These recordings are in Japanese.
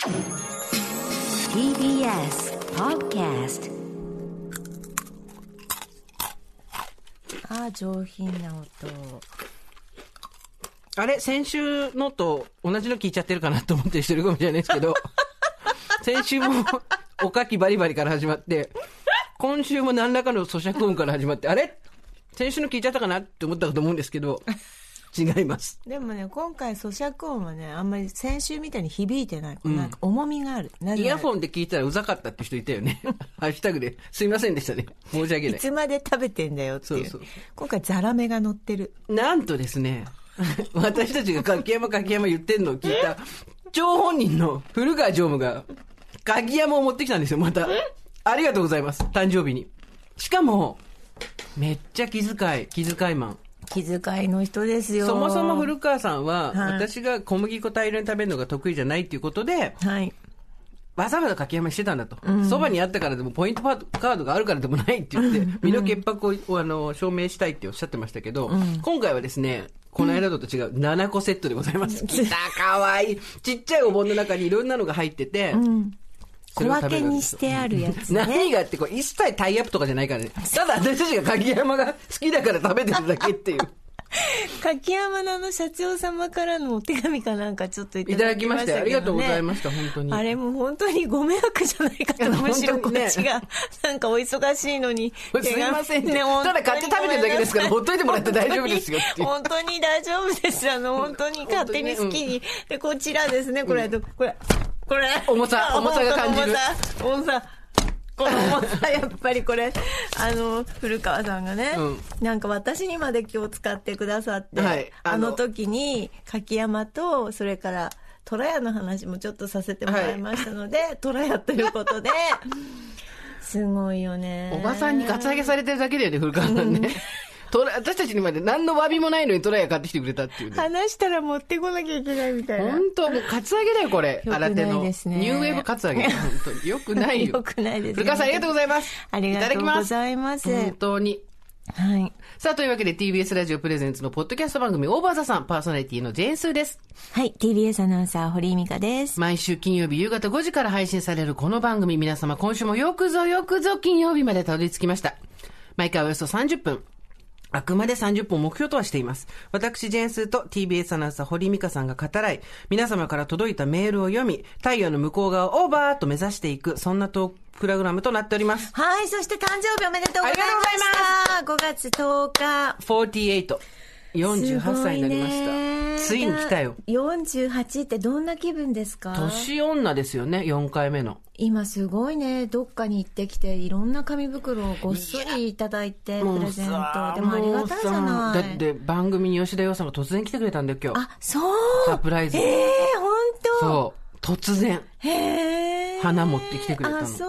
TBS Podcast。上品な音。 あれ先週のと同じの聞いちゃってるかなと思ってる人いるかもしれないですけど先週もおかきバリバリから始まって今週も何らかの咀嚼音から始まって、あれ先週の聞いちゃったかなって思ったかと思うんですけど違います。 でもね、今回咀嚼音はね、あんまり先週みたいに響いてない、なんか重みがある。 イヤフォンで聞いたらうざかったって人いたよねハッシュタグですいませんでしたね、申し訳ない。 いつまで食べてんだよっていう。 そう今回ザラメが乗ってる。 なんとですね私たちが柿山言ってんのを聞いた張本人の古川常務が柿山を持ってきたんですよ。またありがとうございます、誕生日に。しかもめっちゃ気遣いマン。 気遣いの人ですよ。 そもそも古川さんは、私が小麦粉大量に食べるのが得意じゃないっていうことで、 はい、 わざわざ柿山してたんだと、そばにあったからでもポイントカードがあるからでもないって言って、身の潔白を証明したいっておっしゃってましたけど、今回はですね、この間と違う7個セットでございます。きた、かわいい。ちっちゃいお盆の中にいろんなのが入ってて、 小分けにしてあるやつね。 何がってこう一切タイアップとかじゃないからね。ただ私たちが柿山が好きだから食べてるだけっていう柿山の社長様からのお手紙かなんかちょっといただきましたけどね。 ありがとうございました。本当にあれも本当にご迷惑じゃないかと。むしろこっちがなんかお忙しいのにすいませんね、ただ買って食べてるだけですからほっといてもらって大丈夫ですよっていう。 本当に大丈夫です。本当に勝手に好きに。でこちらですね、これ重さが感じる。 重さこの重さ、やっぱりこれ古川さんがね、なんか私にまで気を使ってくださって、はい、あの時に柿山とそれから虎屋の話もちょっとさせてもらいましたので、はい、虎屋ということですごいよね。 おばさんにカツアゲされてるだけだよね、古川さんね私たちにまで何の詫びもないのにトライヤ買ってきてくれたっていう、ね、 話したら持ってこなきゃいけないみたいな。 本当もうカツアゲだよこれ。新手のニューウェーブカツアゲ本当によくないよ。 よくないです、ね、 古川さんありがとうございます。 ありがとうございます。 本当に。 はい。 さあというわけで TBS ラジオプレゼンツのポッドキャスト番組オーバーザさん、パーソナリティのジェーンスーです。 はい、 TBS アナウンサー堀井美香です。 毎週金曜日夕方5時から配信されるこの番組、皆様今週もよくぞ金曜日までたどり着きました。毎回およそ30分、あくまで30分を目標とはしています。私、ジェーンスーと TBS アナウンサー堀井美香さんが語らい、皆様から届いたメールを読み、太陽の向こう側をオーバーと目指していく、そんなトークプログラムとなっております。 はい、そして誕生日おめでとうございました。ありがとうございます。5月10日。 48歳になりました。ついに来たよ。 48ってどんな気分ですか？ 年女ですよね、4回目の。 今すごいね、どっかに行ってきていろんな紙袋をごっそりいただいてプレゼント。でもありがたいじゃない。 だって番組に吉田洋さんが突然来てくれたんだよ今日。 あ、そう。 サプライズ。 本当。 そう。突然。花持ってきてくれたの。 あ、そう。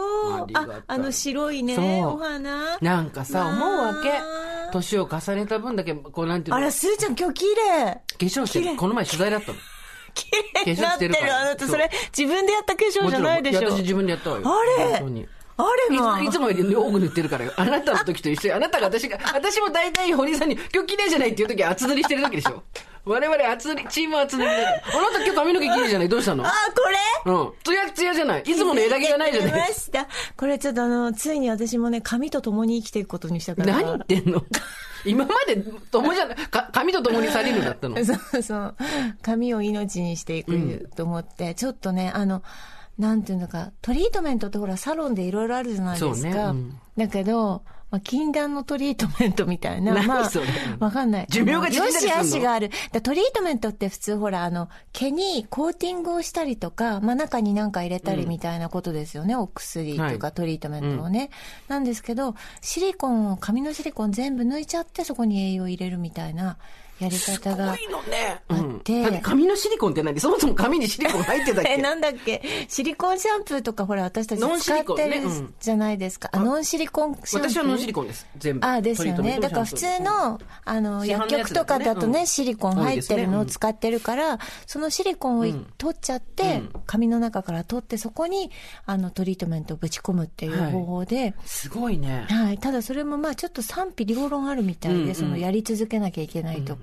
白いね、お花。 なんかさ、思うわけ。年を重ねた分だけ、こうなんていうの。 あら、すーちゃん今日綺麗。 化粧してる。この前取材だったの。 綺麗になってる。あなたそれ自分でやった化粧じゃないでしょ。 私自分でやったわよ。 あれ本当に。 あれまいつもより多く塗ってるからよ。あなたの時と一緒に。あなたが私も大体堀井さんに今日綺麗じゃないっていう時は厚塗りしてる時でしょ。我々チーム厚塗りだから。あなた今日髪の毛綺麗じゃない。どうしたの？ あ、これ？ ツヤツヤじゃない。いつもの枝毛がないじゃない。 出ました。これちょっとついに私もね、髪と共に生きていくことにしたから。 何言ってんの？今まで共じゃない。髪と共にされるんだったの。 そう。髪を命にしていくと思って、ちょっとね、なんていうのか、トリートメントってほらサロンでいろいろあるじゃないですか。だけど、禁断のトリートメントみたいな。 何それ？ わかんない。 寿命が縮んだりするの？ よしあしがある。トリートメントって普通ほら、毛にコーティングをしたりとか、中になんか入れたりみたいなことですよね。お薬とかトリートメントをね。なんですけど、髪のシリコン全部抜いちゃってそこに栄養入れるみたいなやり方があって。 すごいのね。だって髪のシリコンって何？そもそも髪にシリコン入ってたっけ？ なんだっけ？シリコンシャンプーとかほら私たち使ってるじゃないですか。ノンシリコンシャンプー。 私はノンシリコンです。全部。 ですよね。だから普通の薬局とかだとね、シリコン入ってるのを使ってるから、そのシリコンを取っちゃって、髪の中から取ってそこにトリートメントをぶち込むっていう方法で。 すごいね。 はい。ただそれもちょっと賛否両論あるみたいで、そのやり続けなきゃいけないとか。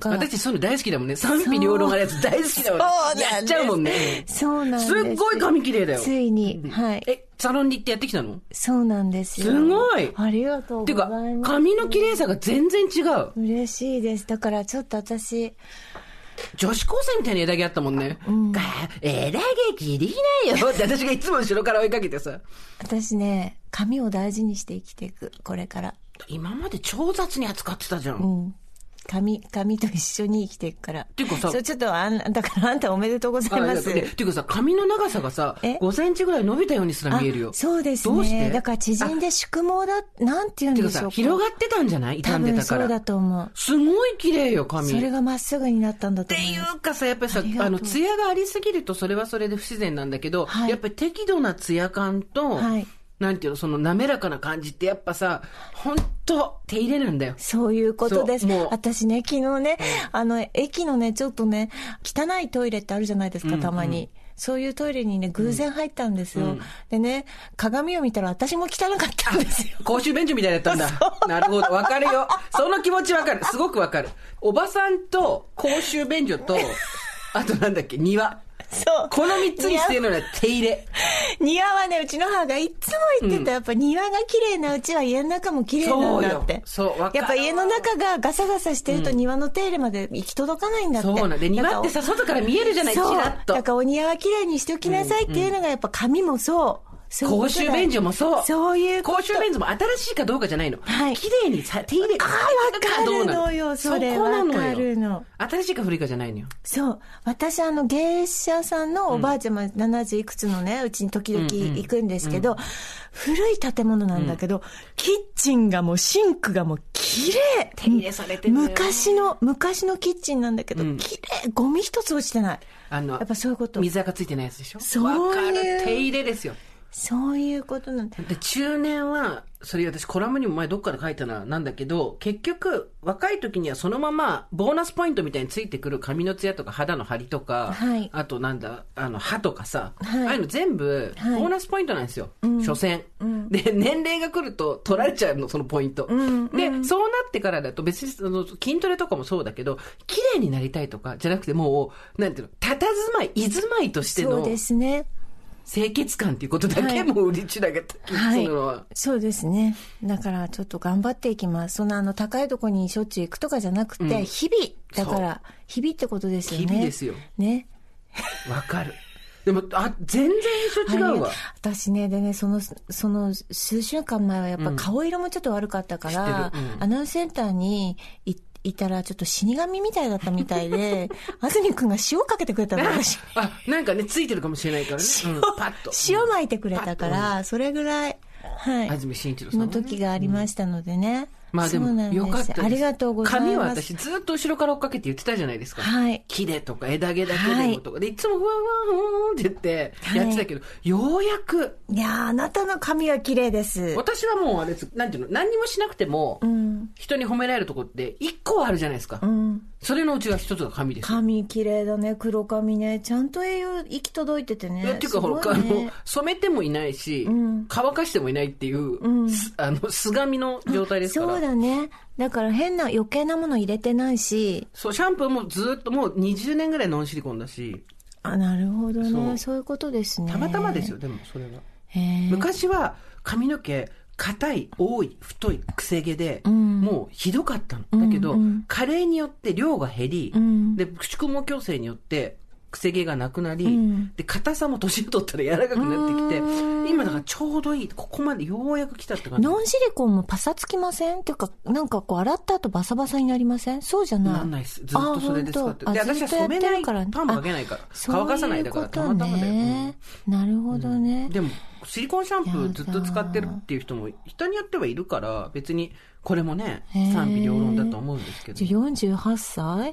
か。 私そういうの大好きだもんね。賛否両論あるやつ大好きだもんね。やっちゃうもんね。 そうなんです。 すっごい髪綺麗だよ。 ついに。はい。 サロンに行ってやってきたの？ そうなんですよ。 すごい。 ありがとうございます。 てか、髪の綺麗さが全然違う。 嬉しいです。だからちょっと私、 女子高生みたいな枝毛あったもんね。枝毛切りなよって私がいつも後ろから追いかけてさ。 私ね、髪を大事にして生きていく、これから。 今まで超雑に扱ってたじゃん。 髪と一緒に生きていくから。 っていうかさ、 ちょっとだからあんたおめでとうございます。 っていうかさ、髪の長さがさ、5センチぐらい伸びたようにすら見えるよ。 そうですね。どうして？だから縮んで縮毛なんて言うんでしょうか。 てかさ、広がってたんじゃない？傷んでたから。 そうだと思う。 すごい綺麗よ、髪。 それがまっすぐになったんだと思う。 っていうかさ、やっぱりさ、ツヤがありすぎるとそれはそれで不自然なんだけど、やっぱり適度なツヤ感と、なんていうの、その滑らかな感じってやっぱさ、ほんと手入れなんだよ。 そういうことです。私ね、昨日ね、駅のね、ちょっとね、汚いトイレってあるじゃないですか、たまに。そういうトイレにね、偶然入ったんですよ。でね、鏡を見たら私も汚かったんですよ。 公衆便所みたいだったんだ。なるほど、わかるよ。その気持ちわかる。すごくわかる。おばさんと公衆便所と、あとなんだっけ、庭。そう。この3つにしてるのは手入れ。 庭はね、うちの母がいつも言ってた、やっぱ庭が綺麗なうちは家の中も綺麗なんだって。 そう、わかる。 やっぱ家の中がガサガサしてると庭の手入れまで行き届かないんだって。 そうなんで、庭ってさ、外から見えるじゃない、チラッと。 だからお庭は綺麗にしておきなさいっていうのがやっぱ髪もそう。 公衆便所もそう。 そういうこと。 公衆便所も新しいかどうかじゃないの。 はい。 綺麗に手入れわかるのよ、それ。わかるの。 新しいか古いかじゃないのよ。 そう。私芸者さんのおばあちゃま70いくつのね、うちに時々行くんですけど、古い建物なんだけど、キッチンがもうシンクがもう綺麗。 手入れされてるのよ。 昔のキッチンなんだけど、綺麗。ゴミ一つ落ちてない。やっぱそういうこと。 水垢ついてないやつでしょ。 そういう。 わかる。手入れですよ。 そういうことなんだ。 で、中年は、それ私コラムにも前どっかで書いたなんだけど、結局、若い時にはそのまま、ボーナスポイントみたいについてくる髪のツヤとか肌の張りとか、あとなんだ、歯とかさ、ああいうの全部、ボーナスポイントなんですよ。所詮。で、年齢が来ると取られちゃうの、そのポイント。で、そうなってからだと別に、筋トレとかもそうだけど、綺麗になりたいとか、じゃなくてもう、なんていうの、佇まい、居住まいとしての、 そうですね。 清潔感っていうことだけも売りちらがするのは、 そうですね。だからちょっと頑張っていきます。その高いところにしょっちゅう行くとかじゃなくて、日々。だから、日々ってことですよね。 日々ですよ。 ね。 わかる。でも、全然印象違うわ。 私ね、でね、その数週間前はやっぱ顔色もちょっと悪かったから、アナウンスセンターにいたらちょっと死神みたいだったみたいで、安住くんが塩かけてくれたの、私。 なんかね、ついてるかもしれないからね。パッと。 塩巻いてくれたから、それぐらい、 安住紳一郎さんの時がありましたのでね。 まあでも、よかったです。 ありがとうございます。 髪は私ずっと後ろから追っかけて言ってたじゃないですか。木でとか枝毛だけでもとかで、いつもふわふわふわって言ってやってたけど、ようやく。 いやあなたの髪は綺麗です。 私はもうあれです、なんていうの、何にもしなくても、人に褒められるとこって1個はあるじゃないですか。それのうちが一つが髪です。 髪綺麗だね、黒髪ね。ちゃんと栄養行き届いててね。 っていうか、ほら、染めてもいないし、乾かしてもいないっていう、素髪の状態ですから。 そうだね。だから変な余計なもの入れてないし。 そう、シャンプーもずっともう20年ぐらいノンシリコンだし。 なるほどね。そういうことですね。 たまたまですよ、でもそれは。昔は髪の毛、硬い、多い、太い、くせ毛で、もうひどかったの。だけど、加齢によって量が減り、で、宿毛矯正によって、くせ毛がなくなり、で、硬さも年を取ったら柔らかくなってきて、今だからちょうどいい、ここまでようやく来たって感じ。 ノンシリコンもパサつきませんっていうか、なんかこう洗った後バサバサになりません？そうじゃない。 なんないです。ずっとそれで使ってる。で、私は染めない、パーマかけないから、乾かさないだから、たまたまだよ。 なるほどね。 でも、シリコンシャンプーずっと使ってるっていう人も人によってはいるから、別にこれもね、賛否両論だと思うんですけど。 48歳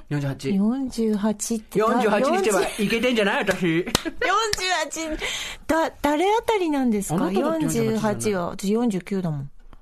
?48。 って 48にしてはいけてんじゃない私。 48。誰あたりなんですか？ 48は、私49だもん。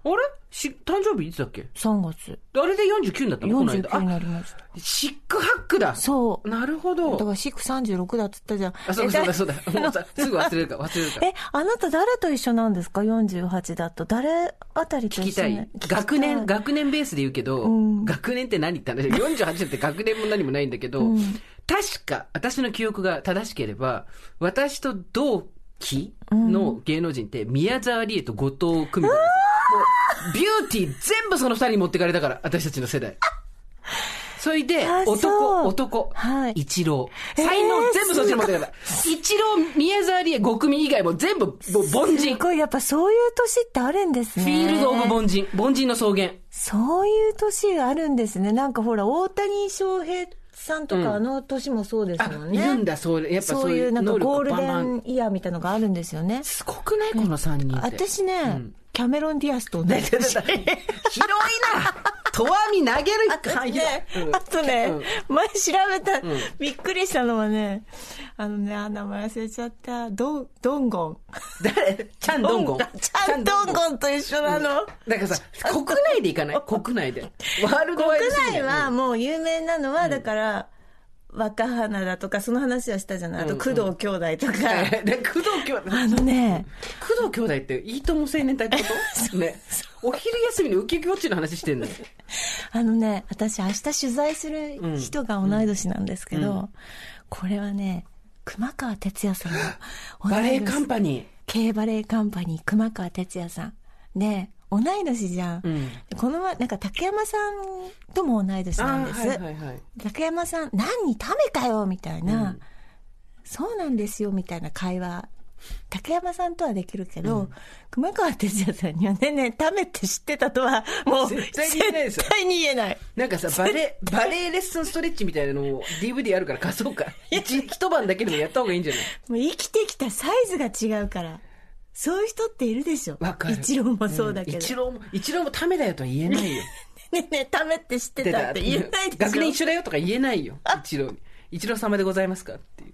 あれ誕生日いつだっけ ?3 月。 あれで49になったの？ 49になりました。 シックハックだ。 そう。 なるほど。 だからシック36だっつったじゃん。 あ、そうだ。もうさ、すぐ忘れるから。 あなた誰と一緒なんですか ?48 だと。誰あたりと一緒に。 聞きたい。学年ベースで言うけど、学年って何って話。48って学年も何もないんだけど、確か、私の記憶が正しければ、私と同期の芸能人って、宮沢りえと後藤久美子です。もう、ビューティー全部その二人に持ってかれたから、私たちの世代。それで、男、はい、一郎。才能全部そっちに持ってかれた。一郎、宮沢りえ、5組以外も全部、もう凡人。 すごい、やっぱそういう年ってあるんですね。 フィールド・オブ・凡人。凡人の草原。 そういう年があるんですね。なんかほら、大谷翔平さんとかあの年もそうですもんね。 いるんだ、やっぱそういうなんかゴールデンイヤーみたいなのがあるんですよね。 すごくないこの3人って。 私ね、キャメロン・ディアスと同じ。 広いなとわみ投げる感じ。 あとね、前調べた、びっくりしたのはね、名前忘れちゃった、ドンゴン。 誰？チャンドンゴン。 チャンドンゴンと一緒なの。 だからさ、国内で行かない？国内で。ワールドワイド。 国内はもう有名なのは、だから、若花だとか、その話はしたじゃない。あと、工藤兄弟とか。工藤兄弟。工藤兄弟っていいとも青年隊ってことね。お昼休みにウキウキウォッチの話してんのよ。 私明日取材する人が同い年なんですけど、これはね、熊川哲也さんのバレエカンパニー。 Kバレエカンパニー、熊川哲也さん。で、同い年じゃん。この前、なんか竹山さんとも同い年なんです。竹山さん、何ためかよみたいな、そうなんですよみたいな会話。竹山さんとはできるけど、熊川哲也さんにはね、ためって知ってたとは、もう絶対に言えない。 なんかさ、バレエレッスンストレッチみたいなのを DVD あるから貸そうか。一晩だけでもやった方がいいんじゃない？ もう生きてきたサイズが違うから。そういう人っているでしょ。 わかる。 一郎もそうだけど。 一郎もためだよとは言えないよ。 ね、ためって知ってたって言えないでしょ。 学年一緒だよとか言えないよ。一郎に。一郎様でございますかっていう。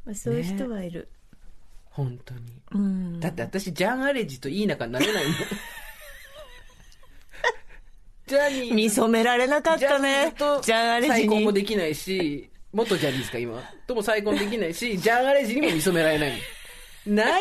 そういう人はいる。 本当に。だって私、ジャン・アレジといい仲になれないもん。ジャニー。 見初められなかったね。ジャン・アレジに。 再婚もできないし、元ジャニーズか今。とも再婚できないし、ジャン・アレジにも見初められないもん。ない。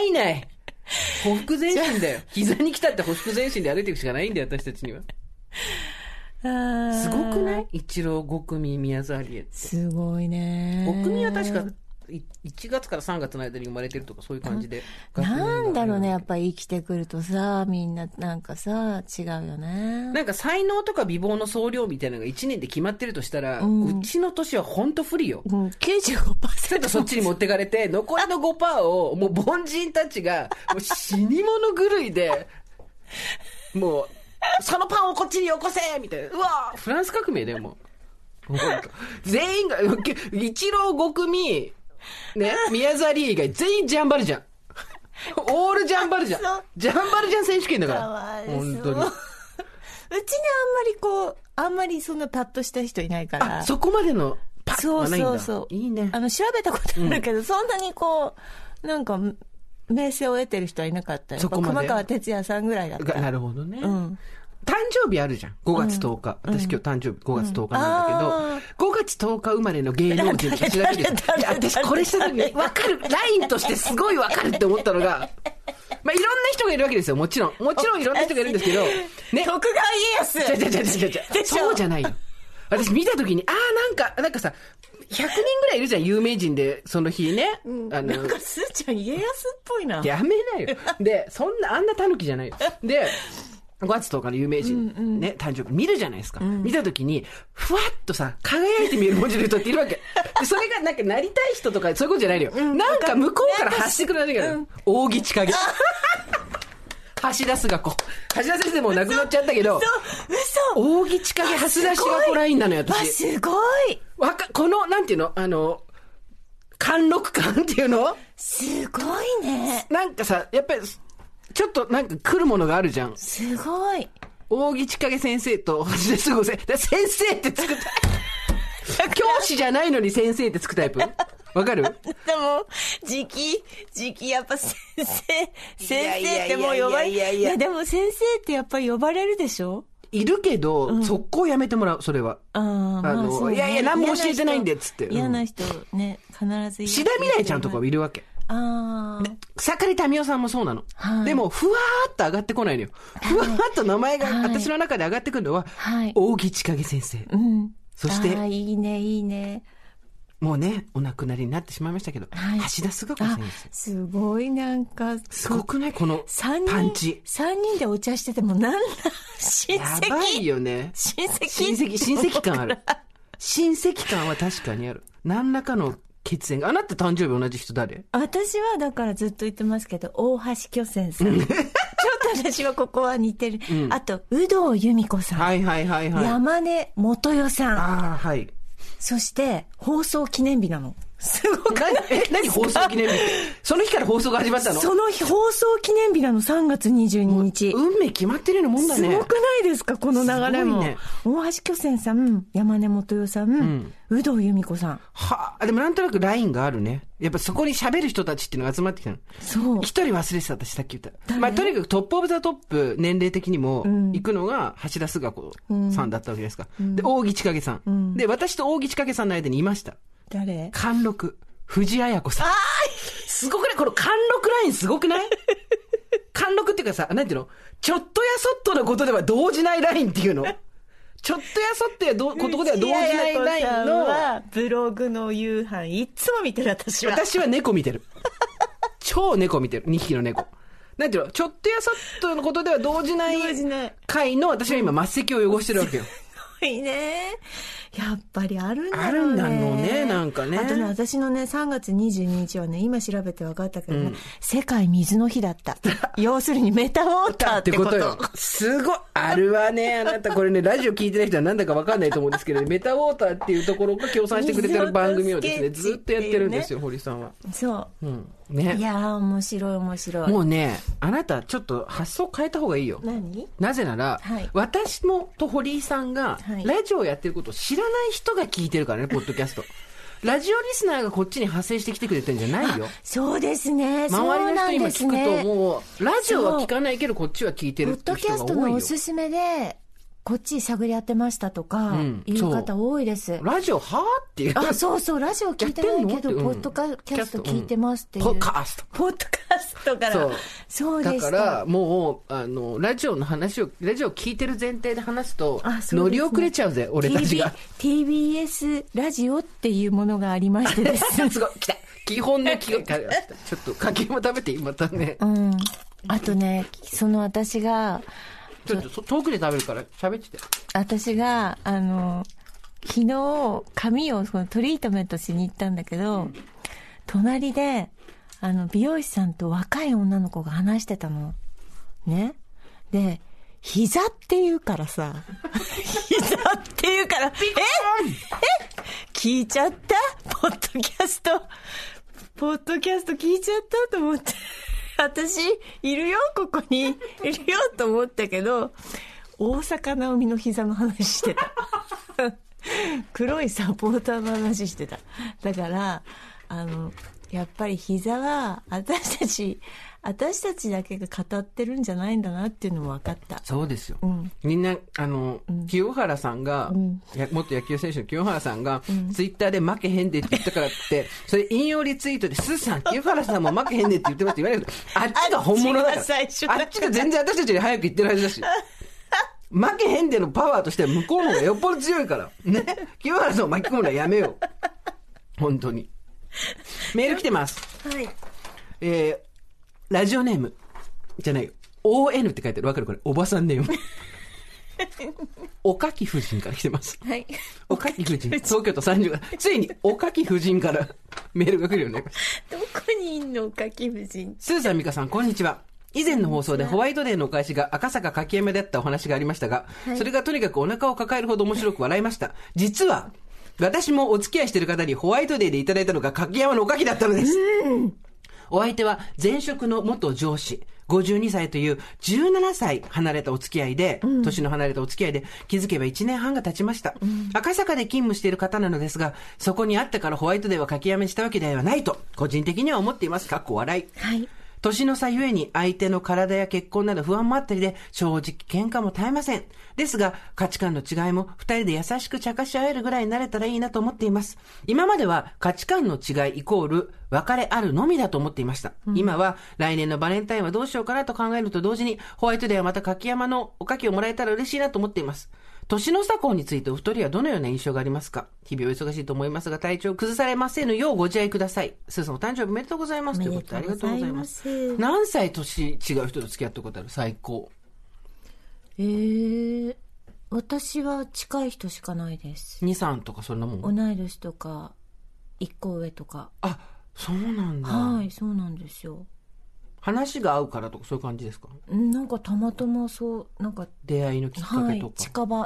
ほふ前進だよ。膝に来たってほふ前進で歩いていくしかないんだよ、私たちには。すごくない？一郎、5組、宮沢りえって。 すごいね。 5組は確か、1月から3月の間に生まれてるとかそういう感じで。 なんだろうね、やっぱり生きてくるとさ、みんななんかさ、違うよね。 なんか才能とか美貌の総量みたいなのが1年で決まってるとしたら、うちの年はほんと不利よ。 95%。 そっちに持ってかれて、残りの 5% をもう凡人たちが、もう死に物狂いで、もう、そのパンをこっちによこせみたいな。うわフランス革命だよ、もう。全員が、一郎5組、ね、宮沢りえ以外全員ジャンバルジャン。オールジャンバルジャン。ジャンバルジャン選手権だから。本当に。うちにあんまりそんなパッとした人いないから。 そこまでのパッはないんだ。 そう。 いいね。 調べたことあるけど、そんなになんか、名声を得てる人はいなかったよ。熊川哲也さんぐらいだった。 なるほどね。誕生日あるじゃん。5月10日。私今日誕生日5月10日なんだけど、5月10日生まれの芸能人って調べてる。私これした時に分かる。ラインとしてすごい分かるって思ったのが、まあ、いろんな人がいるわけですよ。もちろんいろんな人がいるんですけど、 ね。徳川家康そうじゃないよ。私見た時に、なんかさ、100人ぐらいいるじゃん、有名人で、その日ね。 なんかスーちゃん家康っぽいな。 やめなよ。で、あんなタヌキじゃないよ。で、5月10日の有名人、ね、誕生日見るじゃないですか。見たときに、ふわっとさ、輝いて見える文字の人っているわけ。で、それがなんかなりたい人とかそういうことじゃないのよ。なんか向こうから発してくれないんだけど、扇千景。橋田壽賀子。橋田先生も亡くなっちゃったけど、 嘘扇千景橋田壽賀子ラインなのよ、私。 すごい。 この、なんていうの貫禄感っていうの？ すごいね。 なんかさ、やっぱり、ちょっとなんか来るものがあるじゃん。 すごい。 扇千景先生と橋田壽賀子先生って作った。 教師じゃないのに先生ってつくタイプわかる？でも、時期、やっぱ先生ってもう呼ばれ、いやでも先生ってやっぱり呼ばれるでしょ？ いるけど、速攻やめてもらう、それは。いやいや、何も教えてないんで、つって。 嫌な人ね、必ずいる。 志田未来ちゃんとかはいるわけ。草刈民代さんもそうなの。でも、ふわーっと上がってこないのよ。ふわーっと名前が私の中で上がってくるのは、大木千景先生。そして、 いいね、いいね。 もうね、お亡くなりになってしまいましたけど、橋田壽賀子先生。 すごいなんか、 すごくないこのパンチ。 3人でお茶しててもなんだ、親戚。 やばいよね。親戚感ある。親戚感は確かにある。何らかの血縁が。あなた誕生日同じ人誰？ 私はだからずっと言ってますけど、大橋巨泉さん。ちょっと私はここは似てる。あと、有働由美子さん。山根元代さん。そして、放送記念日なの。すごくない？ 何放送記念日って。その日から放送が始まったの？ その日、放送記念日なの、3月22日。 運命決まってるようなもんだね。 すごくないですか、この流れも。ね、大橋巨泉さん、山根元代さん、有働由美子さん。 でもなんとなくラインがあるね。やっぱそこに喋る人たちっていうのが集まってきたの。そう。一人忘れてた、私さっき言った。まあ、とにかくトップオブザトップ、年齢的にも、行くのが橋田壽賀子さんだったわけですか。で、大木千景さん。で、私と大木千景さんの間にいました。 誰？ 貫禄。藤あや子さん。すごくない？この貫禄ラインすごくない？貫禄っていうかさ、なんていうの？ちょっとやそっとのことでは動じないラインっていうの？ちょっとやそってことでは動じないラインの。 ブログの夕飯いつも見てる私は。 私は猫見てる。超猫見てる。2匹の猫。なんていうの？ちょっとやそっとのことでは動じない回の私は今末席を汚してるわけよ。 いいね。やっぱりあるんだろうね。 あるんだろうね、なんかね。 あとね、私のね、3月22日はね、今調べて分かったけどね、世界水の日だった。要するにメタウォーターってことよ。 すごい。あるわね、あなた。これね、ラジオ聞いてない人はなんだか分かんないと思うんですけど、メタウォーターっていうところが協賛してくれてる番組をですね、ずっとやってるんですよ、堀さんは。 そう。ね。いやー、面白い面白い。 もうね、あなたちょっと発想変えた方がいいよ。 何？ なぜなら、私もと堀井さんが、ラジオをやってることを知らない人が聞いてるからね、ポッドキャスト。ラジオリスナーがこっちに派生してきてくれてるんじゃないよ。 そうですね。 周りの人今聞くと、もう、ラジオは聞かないけど、こっちは聞いてるって人が多いよ。 ポッドキャストのおすすめで、こっち探り当てましたとか、いう方多いです。 ラジオはっていう。 そう、ラジオ聞いてないけど、ポッドキャスト聞いてますっていう。 ポッドキャストから。そうでした。 だから、もう、ラジオ聞いてる前提で話すと、乗り遅れちゃうぜ、俺たちが。 TBS ラジオっていうものがありましてです。 すごい、来た。基本のちょっと、柿も食べて、またね。 あとね、私が、 ちょっと遠くで食べるから喋ってて。 私が、昨日、髪をトリートメントしに行ったんだけど、隣で、美容師さんと若い女の子が話してたの。ね。で、膝って言うからさ、膝って言うから、聞いちゃったポッドキャスト聞いちゃったと思って。私、いるよ、ここに。いるよ、と思ったけど、大坂なおみの膝の話してた。黒いサポーターの話してた。だから、やっぱり膝は、私たちだけが語ってるんじゃないんだなっていうのも分かった。 そうですよ。みんな、清原さんが、元野球選手の清原さんが、ツイッターで負けへんでって言ったからって、それ引用リツイートで、スーさん、清原さんも負けへんでって言ってますって言われるけど、あっちが本物だから。あっちが全然私たちより早く言ってるはずだし。負けへんでのパワーとしては向こうの方がよっぽど強いから。ね。清原さんを巻き込むのはやめよう。本当に。メール来てます。 はい。 ラジオネーム。じゃないよ。ON って書いてある。わかるこれ。おばさんネーム。おかき夫人から来てます。 はい。 おかき夫人。東京都30から。ついにおかき夫人からメールが来るよね。 どこにいんのおかき夫人。 スーさん、ミカさん、こんにちは。以前の放送でホワイトデーのお返しが赤坂柿山であったお話がありましたが、それがとにかくお腹を抱えるほど面白く笑いました。実は、私もお付き合いしている方にホワイトデーでいただいたのが柿山のおかきだったのです。お相手は前職の元上司、 52歳という17歳離れたお付き合いで、年の離れたお付き合いで、気づけば1年半が経ちました。赤坂で勤務している方なのですが、そこにあってからホワイトデーは書きやめしたわけではないと、個人的には思っています。かっこ笑い。 はい。 年の差ゆえに相手の体や結婚など不安もあったりで正直喧嘩も絶えません。ですが価値観の違いも二人で優しく茶化し合えるぐらいになれたらいいなと思っています。今までは価値観の違いイコール別れあるのみだと思っていました。今は来年のバレンタインはどうしようかなと考えると同時にホワイトデーはまた柿山のおかきをもらえたら嬉しいなと思っています。年の差婚についてお二人はどのような印象がありますか？日々お忙しいと思いますが体調を崩されませぬようご自愛ください。スーさんお誕生日おめでとうございます。ということでありがとうございます。何歳年違う人と付き合ったことある？最高。 私は近い人しかないです。 2、3とかそんなもん？ 同い年とか1個上とか。 あ、そうなんだ。 はい、そうなんですよ。 話が合うからとかそういう感じですか？ なんかたまたまなんか出会いのきっかけとか、はい、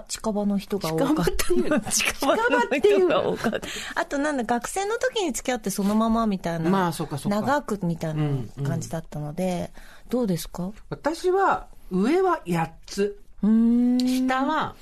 近場の人が多かった。近場っていうのが多かった。あと学生の時に付き合ってそのままみたいな、 まあそうか長くみたいな感じだったので、どうですか？ 私は上は8つ、下は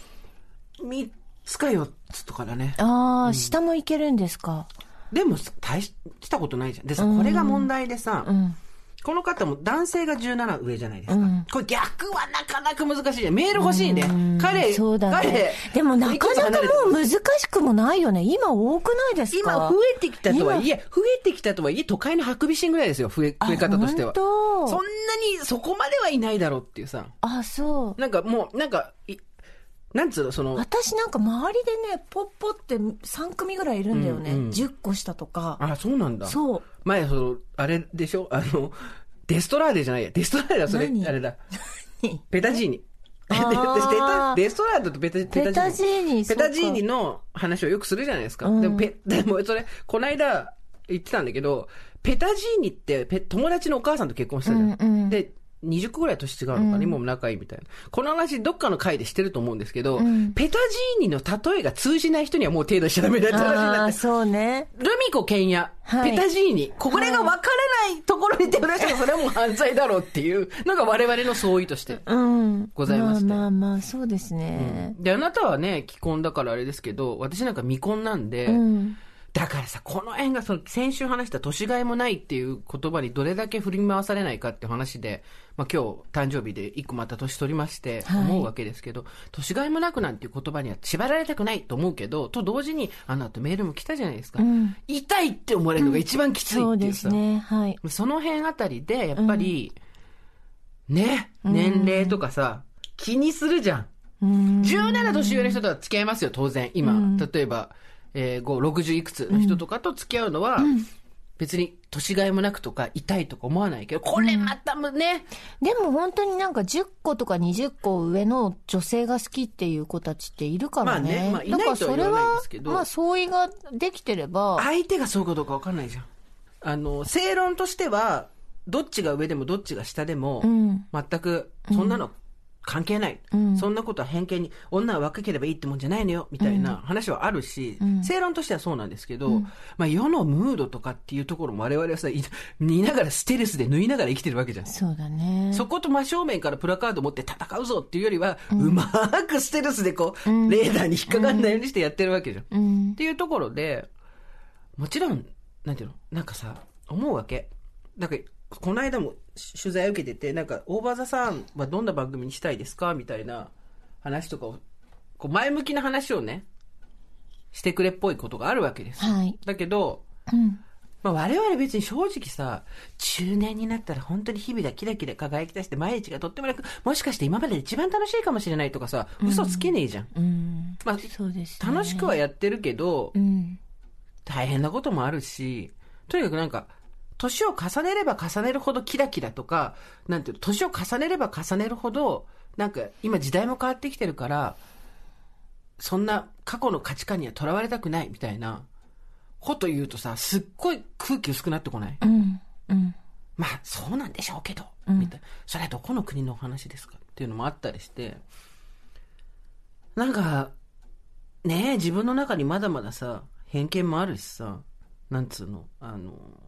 3つか4つとかだね。 下もいけるんですか？ でも大したことないじゃん。でさ、これが問題でさ、この方も男性が17上じゃないですか。これ逆はなかなか難しいじゃん。メール欲しいね。 そうだね。でもなかなかもう難しくもないよね。今多くないですか？ 今増えてきたとはいえ、都会のハクビシンぐらいですよ。増え方としては。そんなにそこまではいないだろうっていうさ。 そう。 なんつうの、 私周りでね、ポッポって3組ぐらいいるんだよね。10個下とか。 そうなんだ。 そう。 前、あれでしょ？デストラーデじゃないや。デストラーデだ、それ。あれだ。ペタジーニ。デストラーデとペタジーニ。ペタジーニの話をよくするじゃないですか。でもそれ、こないだ言ってたんだけど、ペタジーニって友達のお母さんと結婚したじゃん。で、20個ぐらい年違うのかな、今も仲いいみたいな。この話どっかの回でしてると思うんですけど、ペタジーニの例えが通じない人にはもう手出しちゃダメだって話になって。 そうね。 ルミコケンヤ、ペタジーニ、これが分からないところに手を出したらそれはもう犯罪だろうっていうのが我々の相違としてございまして。 まあそうですね。 で、あなたはね、既婚だからあれですけど、私なんか未婚なんで、だからさ、この辺が先週話した年がいもないっていう言葉にどれだけ振り回されないかって話で、今日誕生日で一個また年取りまして思うわけですけど、年がいもなくなんていう言葉には縛られたくないと思うけど、と同時にあの後メールも来たじゃないですか。痛いって思われるのが一番きついっていうさ、そうですね、はい。その辺あたりでやっぱり、ね、年齢とかさ、気にするじゃん。17年上の人とは付き合いますよ、当然。今、例えば、60いくつの人とかと付き合うのは、別に年がいもなくとか痛いとか思わないけど、これまたもね。 でも本当に10個とか20個上の女性が好きっていう子たちっているからね。 いないとは言わないですけど。 相違ができてれば。 相手がそうかどうか分かんないじゃん。正論としては、どっちが上でもどっちが下でも、全くそんなの関係ない、そんなことは偏見に女は若ければいいってもんじゃないのよみたいな話はあるし、正論としてはそうなんですけど、世のムードとかっていうところも我々はさ見ながらステルスで縫いながら生きてるわけじゃん。 そうだね。 そこと真正面からプラカード持って戦うぞっていうよりは、うまくステルスでレーダーに引っかかんないようにしてやってるわけじゃん、っていうところで、もちろんなんていうの、思うわけ。この間も取材を受けてて、オーバーザさんはどんな番組にしたいですかみたいな話とかを、前向きな話をね、してくれっぽいことがあるわけです。はい、だけど、我々別に正直さ、中年になったら本当に日々がキラキラ輝き出して毎日がとっても楽、もしかして今までで一番楽しいかもしれないとかさ、嘘つけねえじゃん。そうですね、楽しくはやってるけど、大変なこともあるし、とにかく年を重ねれば重ねるほどキラキラとか、年を重ねれば重ねるほど、今時代も変わってきてるから、そんな過去の価値観にはとらわれたくないみたいなこと言うとさ、すっごい空気薄くなってこない？まあ、そうなんでしょうけど、みたいな。それはどこの国のお話ですかっていうのもあったりして、自分の中にまだまださ、偏見もあるしさ、なんつうの、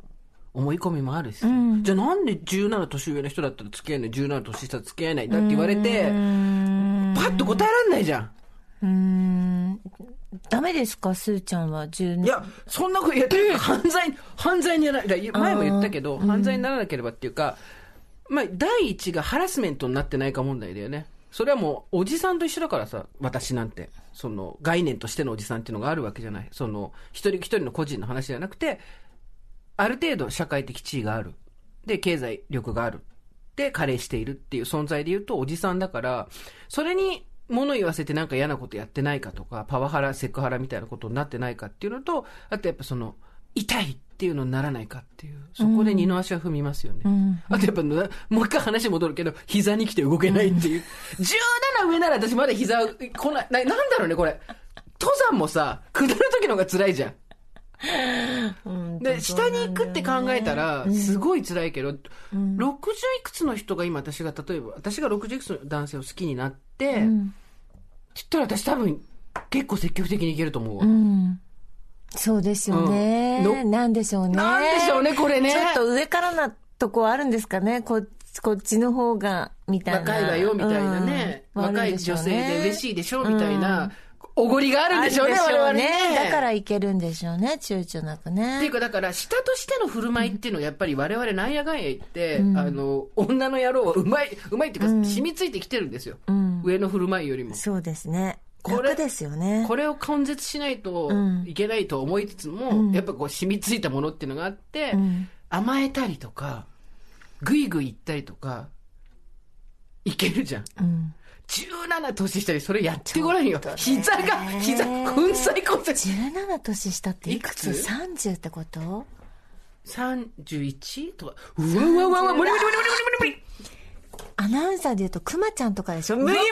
思い込みもあるし、じゃあなんで17年上の人だったら付き合えない、17年下付き合えないんだって言われて、パッと答えられないじゃん。 ダメですか、スーちゃんは17。 いや、そんなこと言って犯罪にならない。前も言ったけど、犯罪にならなければっていうか、まあ、第一がハラスメントになってないか問題だよね。それはもう、おじさんと一緒だからさ、私なんて。その、概念としてのおじさんっていうのがあるわけじゃない。その、一人一人の個人の話じゃなくて、ある程度社会的地位がある。で、経済力がある。で、加齢しているっていう存在で言うと、おじさんだから、それに物言わせてなんか嫌なことやってないかとか、パワハラ、セクハラみたいなことになってないかっていうのと、あとやっぱその、痛いっていうのにならないかっていう、そこで二の足は踏みますよね。あとやっぱ、もう一回話戻るけど、膝に来て動けないっていう。17上なら私まだ膝、なんだろうね、これ。登山もさ、下る時の方が辛いじゃん。で、下に行くって考えたら、すごい辛いけど、60いくつの人が今例えば、私が60いくつの男性を好きになって、って言ったら私多分、結構積極的にいけると思うわ。 そうですよね。なんでしょうね。 なんでしょうね、これね。 ちょっと上からなとこあるんですかね。こっちの方が、みたいな。 若いわよ、みたいなね。若い女性で嬉しいでしょ、みたいな。おごりがあるんでしょうね、我々ね。 だからいけるんでしょうね、躊躇なくね。 っていうか、だから、下としての振る舞いっていうのは、やっぱり我々なんやかんや言って、女の野郎はうまいっていうか、染みついてきてるんですよ。上の振る舞いよりも。 そうですね。楽ですよね。 これを根絶しないといけないと思いつつも、やっぱこう染みついたものっていうのがあって、甘えたりとか、ぐいぐい行ったりとか、いけるじゃん。17年下にそれやってごらんよ。膝、粉砕骨折。 17年下っていくつ ?30 ってこと ?31 とか。うわ、無理。 アナウンサーで言うと、くまちゃんとかでしょ。 無理。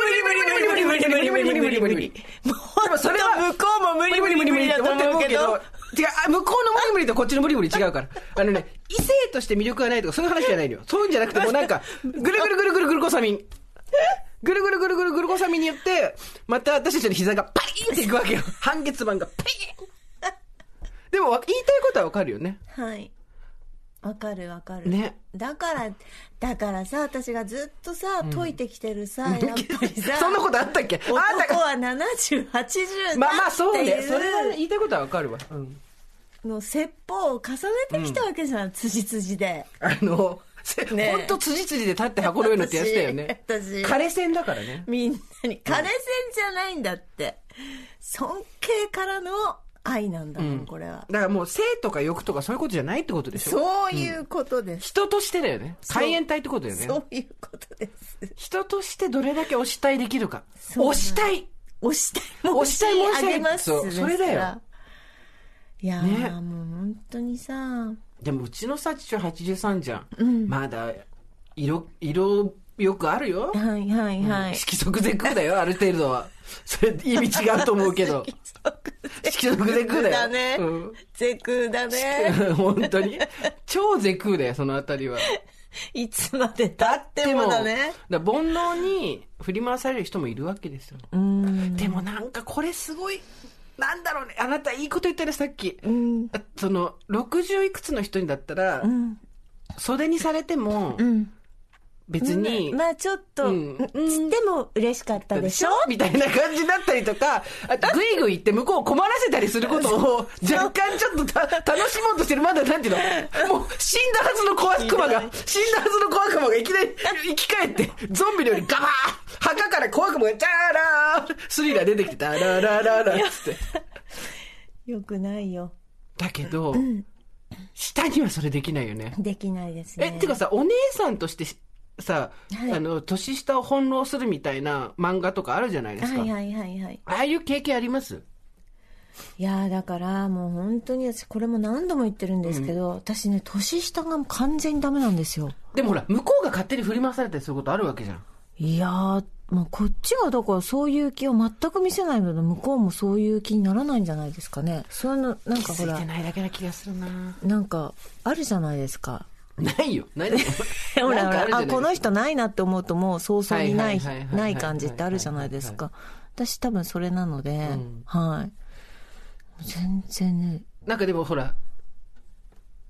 もうそれは向こうも無理だと思うけど。違う、向こうの無理とこっちの無理違うから。異性として魅力がないとかそういう話じゃないのよ。そういうんじゃなくてもうなんか、ぐるグルコサミン。ぐるグルコサミンによって、また私たちの膝がパリーンっていくわけよ。半月板がパリーン。でも言いたいことはわかるよね。 はい。わかる。 ね。 だからさ、私がずっとさ、解いてきてるさ、やっぱりさ。 そんなことあったっけ？ 男は70、80だっていう。 まあそうね。それは言いたいことはわかるわ。 の説法を重ねてきたわけじゃん、辻で。 ほんと辻で立って運べるのってやつだよね。 私。 枯線だからね。 みんなに。枯線じゃないんだって。尊敬からの愛なんだもん、これは。 だからもう性とか欲とかそういうことじゃないってことでしょ。 そういうことです。 人としてだよね。海援隊ってことだよね。 そういうことです。 人としてどれだけ推したいできるか。推したい申し上げます。 そう、それだよ。 いやー、もう本当にさ。 でもうちのさ、父は83じゃん。まだ、色よくあるよ。 はい。 色即是空だよ、ある程度は。それ意味違うと思うけど。色即是空だよ。 だね。是空だね。 本当に。超是空だよ、そのあたりは。 いつまで経ってもだね。 煩悩に振り回される人もいるわけですよ。でもなんかこれすごい、なんだろうね。あなたいいこと言ったね、さっき。その、60いくつの人にだったら、袖にされても、別に、 まあちょっと、でも嬉しかったでしょみたいな感じだったりとか、ぐいぐいって向こうを困らせたりすることを若干ちょっと楽しもうとしてる。まだなんていうの、もう死んだはずの小悪魔がいきなり生き返って、ゾンビのようにガバー墓から小悪魔がジャーラースリラー出てきて、ダララララつって。 よくないよ。 だけど、下にはそれできないよね。 できないですね。 てかさ、お姉さんとしてさ、年下を翻弄するみたいな漫画とかあるじゃないですか。 はい。 ああいう経験あります？ いやだからもう本当に私これも何度も言ってるんですけど、私ね、年下が完全にダメなんですよ。 でもほら、向こうが勝手に振り回されたりすることあるわけじゃん。 いやー、まあ、こっちがだからそういう気を全く見せないので、向こうもそういう気にならないんじゃないですかね。そういうの、なんかほら。 気づいてないだけな気がするな。 なんか、あるじゃないですか。 ないよ。ないほら、この人ないなって思うともう早々にない感じってあるじゃないですか。私多分それなので、はい。全然ね。 なんかでもほら、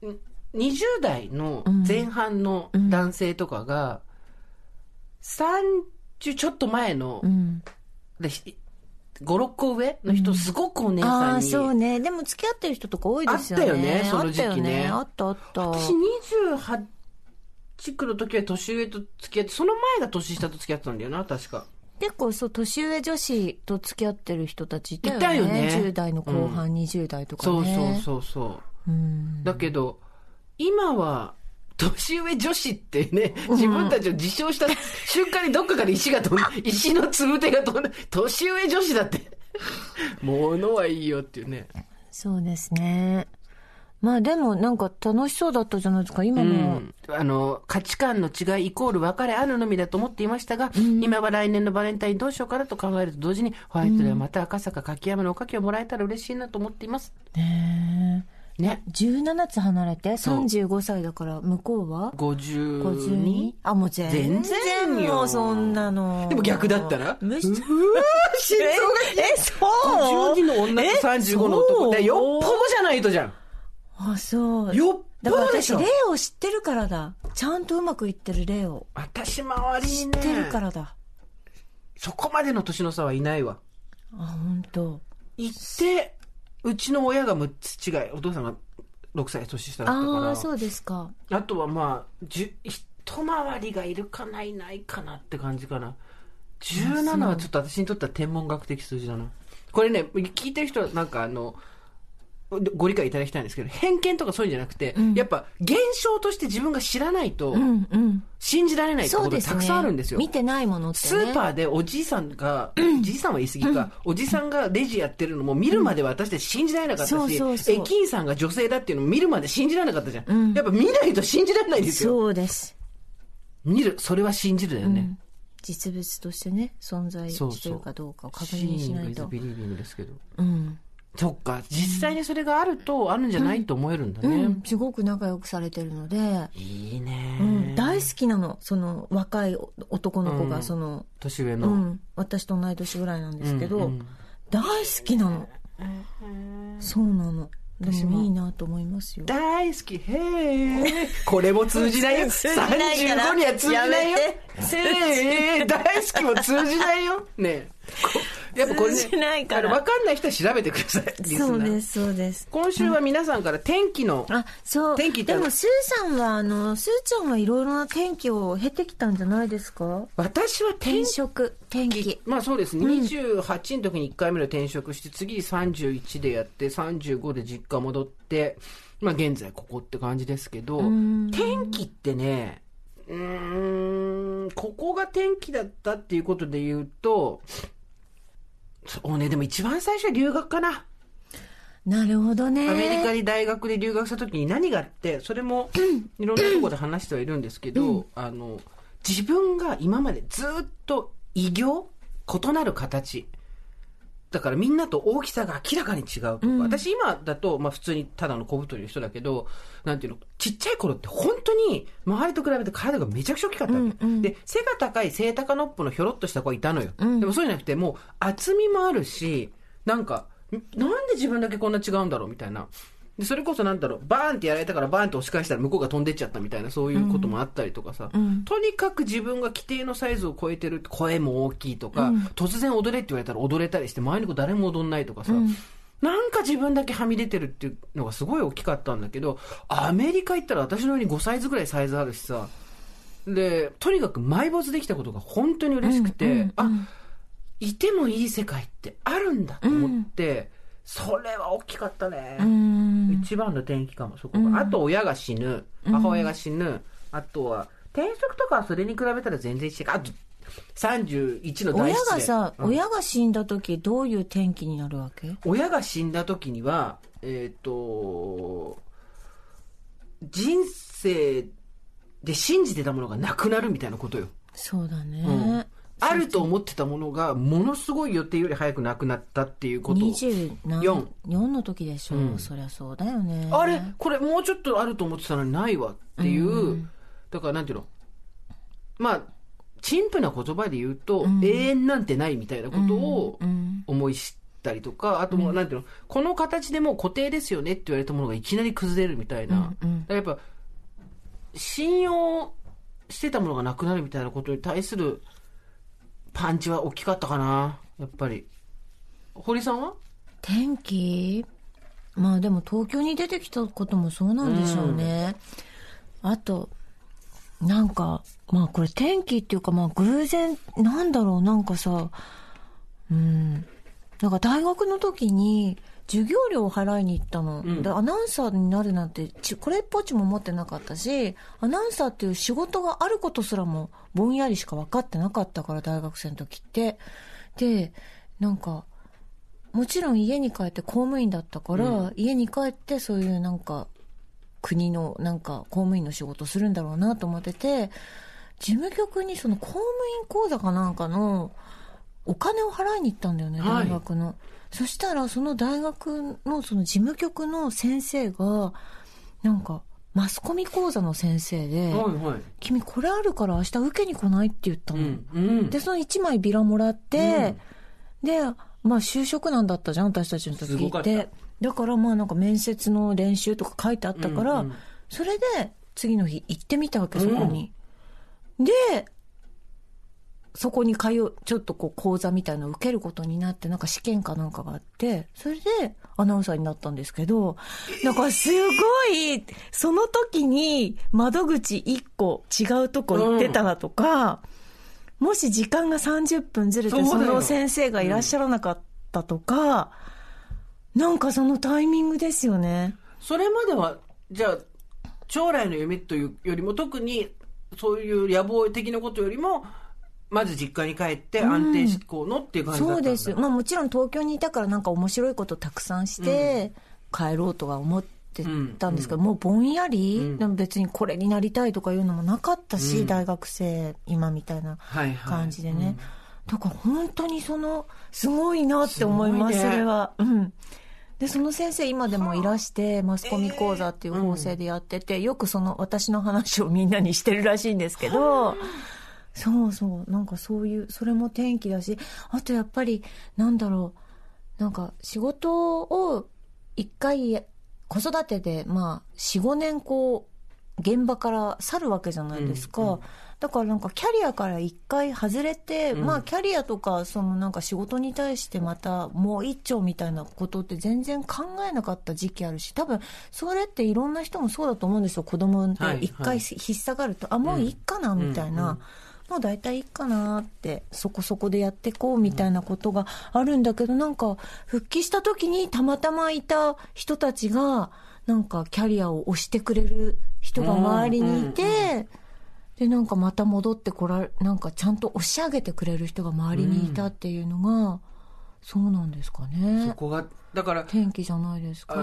20代の前半の男性とかが、30ちょっと前の、で5、6個上の人、すごくお姉さんに。 そうね。でも付き合ってる人とか多いですよね。 あったよね、その時期ね。 あった。 私28区の時は年上と付き合って、その前が年下と付き合ってたんだよな、確か。 結構年上女子と付き合ってる人たちいたよね。いたよね。10代の後半、20代とかね。 そう。だけど、今は、年上女子ってね、自分たちを自称した瞬間にどっかから石のつぶてが飛んで、年上女子だって。物はいいよっていうね。 そうですね。まあでもなんか楽しそうだったじゃないですか、今も。 価値観の違いイコール別れあるのみだと思っていましたが、今は来年のバレンタインどうしようかなと考えると同時に、ホワイトではまた赤坂柿山のおかきをもらえたら嬉しいなと思っています。 ね。17つ離れて35歳だから向こうは 52？ あ、もう全然もうそんなの。 でも逆だったら心臓がそう52の女と35の男ってよっぽどじゃないとじゃん。 あ、そう。 よっぽどでしょ。 だから私例を知ってるからだ。ちゃんとうまくいってる例を。 私周りにね。 知ってるからだ。 そこまでの年の差はいないわ。 あ、本当。 行って、うちの親が6つ違い、お父さんが6歳年下だったから。 ああ、そうですか。 あとはまあ、一回りがいるかないないかなって感じかな。17はちょっと私にとっては天文学的数字だな。これね、聞いてる人はなんかご理解いただきたいんですけど、偏見とかそういうんじゃなくて、やっぱ現象として自分が知らないと信じられないってことがたくさんあるんですよ。 見てないものってね。 スーパーでおじいさんが、じいさんは言い過ぎか、おじさんがレジやってるのも見るまで私たち信じられなかったし、駅員さんが女性だっていうのも見るまで信じられなかったじゃん。やっぱ見ないと信じられないですよ。 そうです。 見る、それは信じるだよね。 実物としてね、存在してるかどうかを確認しないと。 シーイングイズビリービングですけど。そっか、実際にそれがあると、あるんじゃないと思えるんだね。 すごく仲良くされてるので。 いいね、 大好きなの。その若い男の子が、 年上の。 私と同い年ぐらいなんですけど、大好きなの。そうなの。でもいいなと思いますよ。 大好き、へー。これも通じないよ。35には通じないよ。へー。大好きも通じないよ。ねやっぱこれね、分かんない人は調べてください。 そうです、そうです。 今週は皆さんから天気の、 天気ってでもスーさんは、スーちゃんはいろいろな天気を経てきたんじゃないですか？ 私は転気。 まあそうです。28の時に1回目の転職して、次31でやって、35で実家戻って、まあ現在ここって感じですけど、天気ってね、ここが天気だったっていうことで言うと、そうね、でも一番最初は留学かな。 なるほどね。 アメリカに大学で留学した時に何があって、それもいろんなところで話してはいるんですけど、自分が今までずっと異なる形。だからみんなと大きさが明らかに違うとか、私今だと、まあ普通にただの小太りの人だけど、なんていうの、ちっちゃい頃って本当に周りと比べて体がめちゃくちゃ大きかったの、で、背が高い背高のっぽのひょろっとした子がいたのよ。でもそうじゃなくて、もう厚みもあるし、なんで自分だけこんな違うんだろうみたいな。で、それこそバーンってやられたからバーンって押し返したら向こうが飛んでっちゃったみたいな、そういうこともあったりとかさ、とにかく自分が規定のサイズを超えてる、声も大きいとか、突然踊れって言われたら踊れたりして、周りの子誰も踊んないとかさ、なんか自分だけはみ出てるっていうのがすごい大きかったんだけど、アメリカ行ったら私のように5サイズぐらいサイズあるしさ、で、とにかく埋没できたことが本当に嬉しくて、いてもいい世界ってあるんだと思って、それは大きかったね。一番の転機かも、そこが。あと親が死ぬ、母親が死ぬ、あとは転職とかはそれに比べたら全然違う。あと31の大失恋。 親が死んだ時どういう転機になるわけ？ 親が死んだ時には、人生で信じてたものがなくなるみたいなことよ。 そうだね。 あると思ってたものがものすごい予定より早くなくなったっていうこと。 24の時でしょ、そりゃそうだよね。 あれこれもうちょっとあると思ってたのにないわっていう、だからなんていうの、まあ陳腐な言葉で言うと、永遠なんてないみたいなことを思い知ったりとか、あともう、なんていうの、この形でもう固定ですよねって言われたものがいきなり崩れるみたいな。やっぱ、信用してたものがなくなるみたいなことに対するパンチは大きかったかな、やっぱり。堀さんは？ 天気？まあでも東京に出てきたこともそうなんでしょうね。あと、なんか、まあこれ天気っていうか、まあ偶然、なんだろう、なんかさ、なんか大学の時に授業料を払いに行ったの。でアナウンサーになるなんて、これっぽっちも思ってなかったし、アナウンサーっていう仕事があることすらもぼんやりしか分かってなかったから、大学生の時って。で、なんか、もちろん家に帰って公務員だったから、家に帰ってそういうなんか、国のなんか公務員の仕事するんだろうなと思ってて、事務局にその公務員口座かなんかのお金を払いに行ったんだよね、大学の。そしたらその大学のその事務局の先生がなんかマスコミ講座の先生で、君これあるから明日受けに来ないって言ったの。で、その1枚ビラもらって、で、まあ就職なんだったじゃん、私たちの時って。だからまあなんか面接の練習とか書いてあったから、それで次の日行ってみたわけ、そこに。で、そこにちょっとこう講座みたいなのを受けることになって、なんか試験かなんかがあって、それでアナウンサーになったんですけど、なんかすごい、その時に窓口1個違うとこ行ってたらとか、もし時間が30分ずれてその先生がいらっしゃらなかったとか、なんかそのタイミングですよね。 それまでは、じゃあ、将来の夢というよりも、特にそういう野望的なことよりも、まず実家に帰って安定志向のっていう感じだったんだ。 そうです。まあもちろん東京にいたからなんか面白いことたくさんして帰ろうとは思ってたんですけど、もうぼんやり、でも別にこれになりたいとかいうのもなかったし、大学生今みたいな感じでね。だから本当にすごいなって思います、それは。で、その先生今でもいらして、マスコミ講座っていう法制でやってて、よく私の話をみんなにしてるらしいんですけど、そうそう、なんかそういう、それも転機だし、あとやっぱり、なんだろう、なんか仕事を一回、子育てで、まあ、4、5年こう、現場から去るわけじゃないですか。だからなんかキャリアから一回外れて、まあキャリアとかなんか仕事に対してまたもう一丁みたいなことって全然考えなかった時期あるし、多分それっていろんな人もそうだと思うんですよ。子供って一回引っ下がると、もういいかなみたいな。もう大体いいかなってそこそこでやっていこうみたいなことがあるんだけど、なんか復帰した時にたまたまいた人たちがなんかキャリアを押してくれる人が周りにいて、でなんかまた戻ってなんかちゃんと押し上げてくれる人が周りにいたっていうのが、そうなんですかね。 そこがだから転機じゃないですか。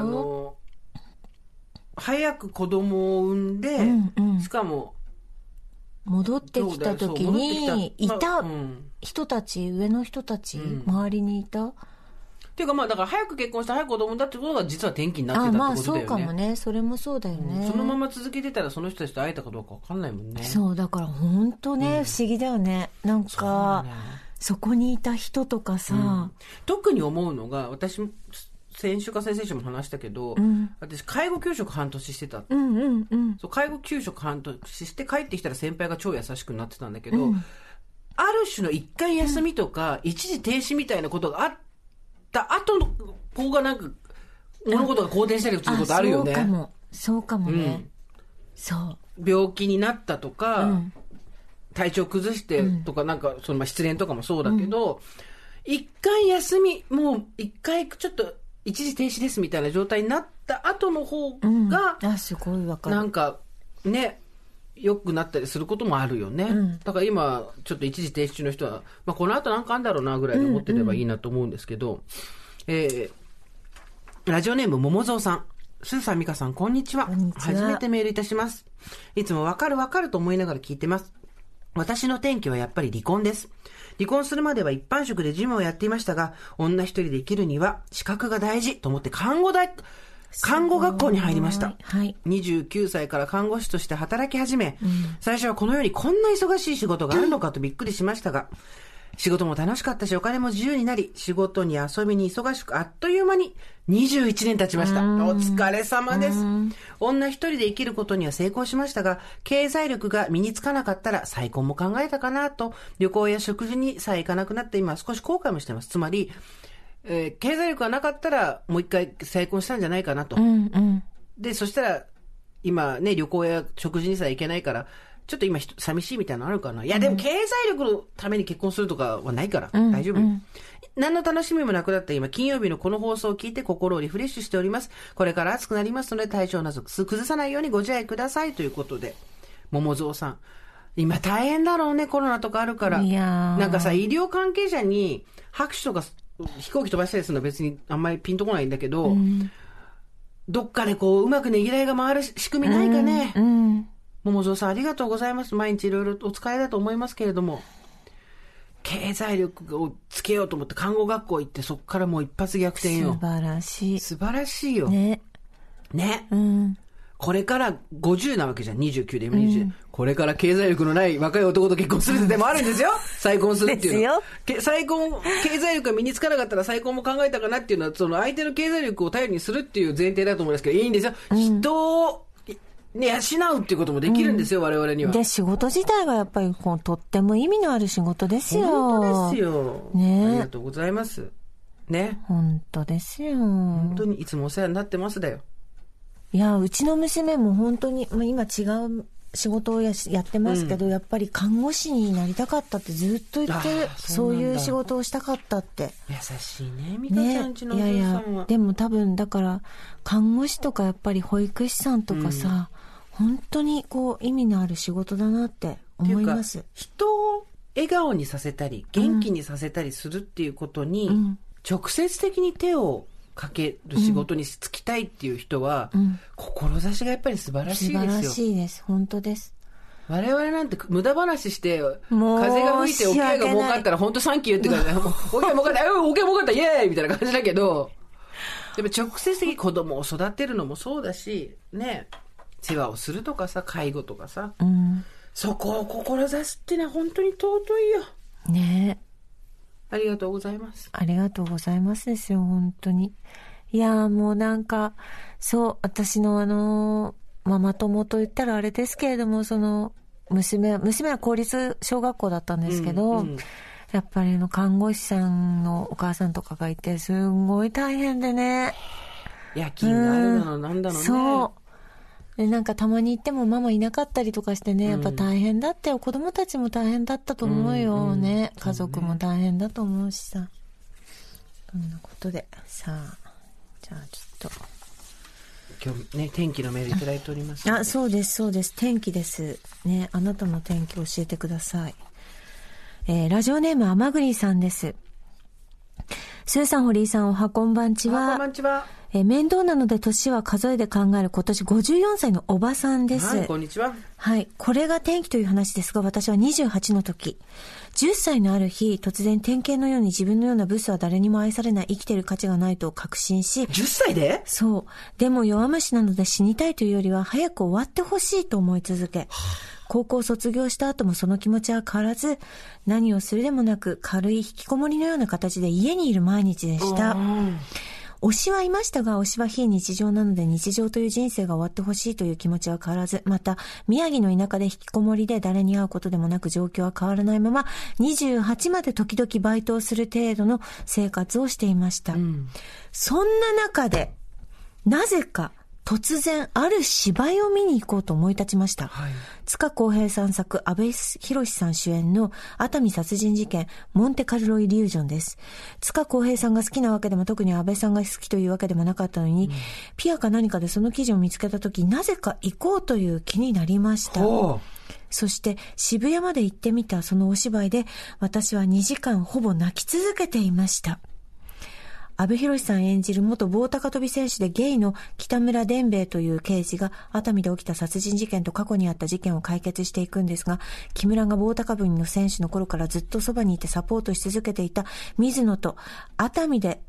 早く子供を産んで、しかも戻ってきた時にいた人たち、上の人たち、周りにいたっていうか、まあだから早く結婚して早く子供だってことが実は転機になってたってことだよね。 まあそうかもね。それもそうだよね。 そのまま続けてたらその人たちと会えたかどうか分かんないもんね。 そうだから本当ね、不思議だよね。なんかそこにいた人とかさ、 特に思うのが、私も先週か先々週も話したけど、私介護休職半年してた、そう介護休職半年して帰ってきたら先輩が超優しくなってたんだけど、ある種の一回休みとか、一時停止みたいなことがあった後の子がなんか物事が好転したりすることあるよね。 そうかもね、そう病気になったとか、体調崩してとか、なんか失恋とかもそうだけど、一回休み、もう一回ちょっと一時停止ですみたいな状態になった後の方が、 すごいわかる。 なんかね、良くなったりすることもあるよね。だから今ちょっと一時停止中の人は、まあ、この後なんかあんだろうなぐらいで思ってればいいなと思うんですけど、ラジオネーム桃蔵さん、スーさん、美香さん、こんにちは。初めてメールいたします。いつもわかるわかると思いながら聞いてます。私の転機はやっぱり離婚です。離婚するまでは一般職で事務をやっていましたが、女一人で生きるには資格が大事と思って看護学校に入りました。29歳から看護師として働き始め、最初はこの世にこんな忙しい仕事があるのかとびっくりしましたが、 仕事も楽しかったし、お金も自由になり、仕事に遊びに忙しく、あっという間に21年経ちました。お疲れ様です。女一人で生きることには成功しましたが、経済力が身につかなかったら再婚も考えたかなと、旅行や食事にさえ行かなくなって今少し後悔もしてます。つまり、経済力がなかったらもう一回再婚したんじゃないかなと。で、そしたら、今ね、旅行や食事にさえ行けないから、ちょっと今寂しいみたいなのあるかな。いや、でも経済力のために結婚するとかはないから、大丈夫。何の楽しみもなくなった今、金曜日のこの放送を聞いて心をリフレッシュしております。これから暑くなりますので、体調など崩さないようにご自愛くださいということで、桃蔵さん。今大変だろうね、コロナとかあるから。なんかさ、医療関係者に拍手とか飛行機飛ばしたりするのは別にあんまりピンとこないんだけど、どっかでこう、うまくねぎらいが回る仕組みないかね。桃蔵さんありがとうございます。毎日いろいろお疲れだと思いますけれども、経済力をつけようと思って看護学校行って、そこからもう一発逆転よ。 素晴らしい。 素晴らしいよ。 ね。 これから50なわけじゃん。29で今20、これから経済力のない若い男と結婚するでもあるんですよ。再婚するっていうのは。再婚、経済力が身につかなかったら再婚も考えたかなっていうのは、その相手の経済力を頼りにするっていう前提だと思うんですけど、いいんですよ。人をね、養うっていうこともできるんですよ、我々には。 で、仕事自体がやっぱりとっても意味のある仕事ですよ。 本当ですよ。ね。ありがとうございます。ね。 本当ですよ。 本当にいつもお世話になってますだよ。 いや、うちの娘も本当に、今違う仕事をやってますけど、やっぱり看護師になりたかったってずっと言ってる。そういう仕事をしたかったって。 優しいね、美香ちゃんちのお父さんは。いやいや、 でも多分だから、看護師とかやっぱり保育士さんとかさ、本当にこう意味のある仕事だなって思います。 人を笑顔にさせたり元気にさせたりするっていうことに、直接的に手をかける仕事に就きたいっていう人は、志がやっぱり素晴らしいですよ。 素晴らしいです。本当です。 我々なんて無駄話して風が吹いておけが儲かったら本当サンキューってからね、おけ儲かったおけ儲かったイエーイみたいな感じだけど、でも直接的に子供を育てるのもそうだしね、世話をするとかさ、介護とかさ、そこを志すってのは本当に尊いよ。ねえ。ありがとうございます。 ありがとうございますですよ、本当に。いやもうなんか、そう、私のママ友と言ったらあれですけれども、その、娘は公立小学校だったんですけど、やっぱり看護師さんのお母さんとかがいて、すんごい大変でね。 夜勤があるのなんだろうね。 そう。でなんかたまに行ってもママいなかったりとかしてね、やっぱ大変だってよ。子供たちも大変だったと思うよね。家族も大変だと思うしさ。そんなことで、さあ、じゃあちょっと。 今日ね、天気のメールいただいております。 そうです、そうです。天気です。ね、あなたの天気教えてください。ラジオネーム、あまぐりさんです。スーさん、堀井さん、おはこんばんちは。 こんばんちは。 面倒なので年は数えで考える今年54歳のおばさんです。 はい、こんにちは。 はい。これが転機という話ですが、私は28の時、10歳のある日、突然典型のように自分のようなブスは誰にも愛されない、生きている価値がないと確信し。 10歳で？ そう。でも弱虫なので死にたいというよりは早く終わってほしいと思い続け。高校卒業した後もその気持ちは変わらず、何をするでもなく軽い引きこもりのような形で家にいる毎日でした。推しはいましたが、推しは非日常なので日常という人生が終わってほしいという気持ちは変わらず、また宮城の田舎で引きこもりで誰に会うことでもなく状況は変わらないまま、28まで時々バイトをする程度の生活をしていました。そんな中で、なぜか突然ある芝居を見に行こうと思い立ちました。塚公平さん作、阿部寛さん主演の熱海殺人事件モンテカルロイリュージョンです。塚公平さんが好きなわけでも特に阿部さんが好きというわけでもなかったのに、ピアか何かでその記事を見つけたとき、なぜか行こうという気になりました。そして渋谷まで行ってみたそのお芝居で、私は2時間ほぼ泣き続けていました。阿部寛さん演じる元棒高跳び選手でゲイの北村伝兵衛という刑事が熱海で起きた殺人事件と過去にあった事件を解決していくんですが、木村が棒高跳びの選手の頃からずっとそばにいてサポートし続けていた水野と熱海で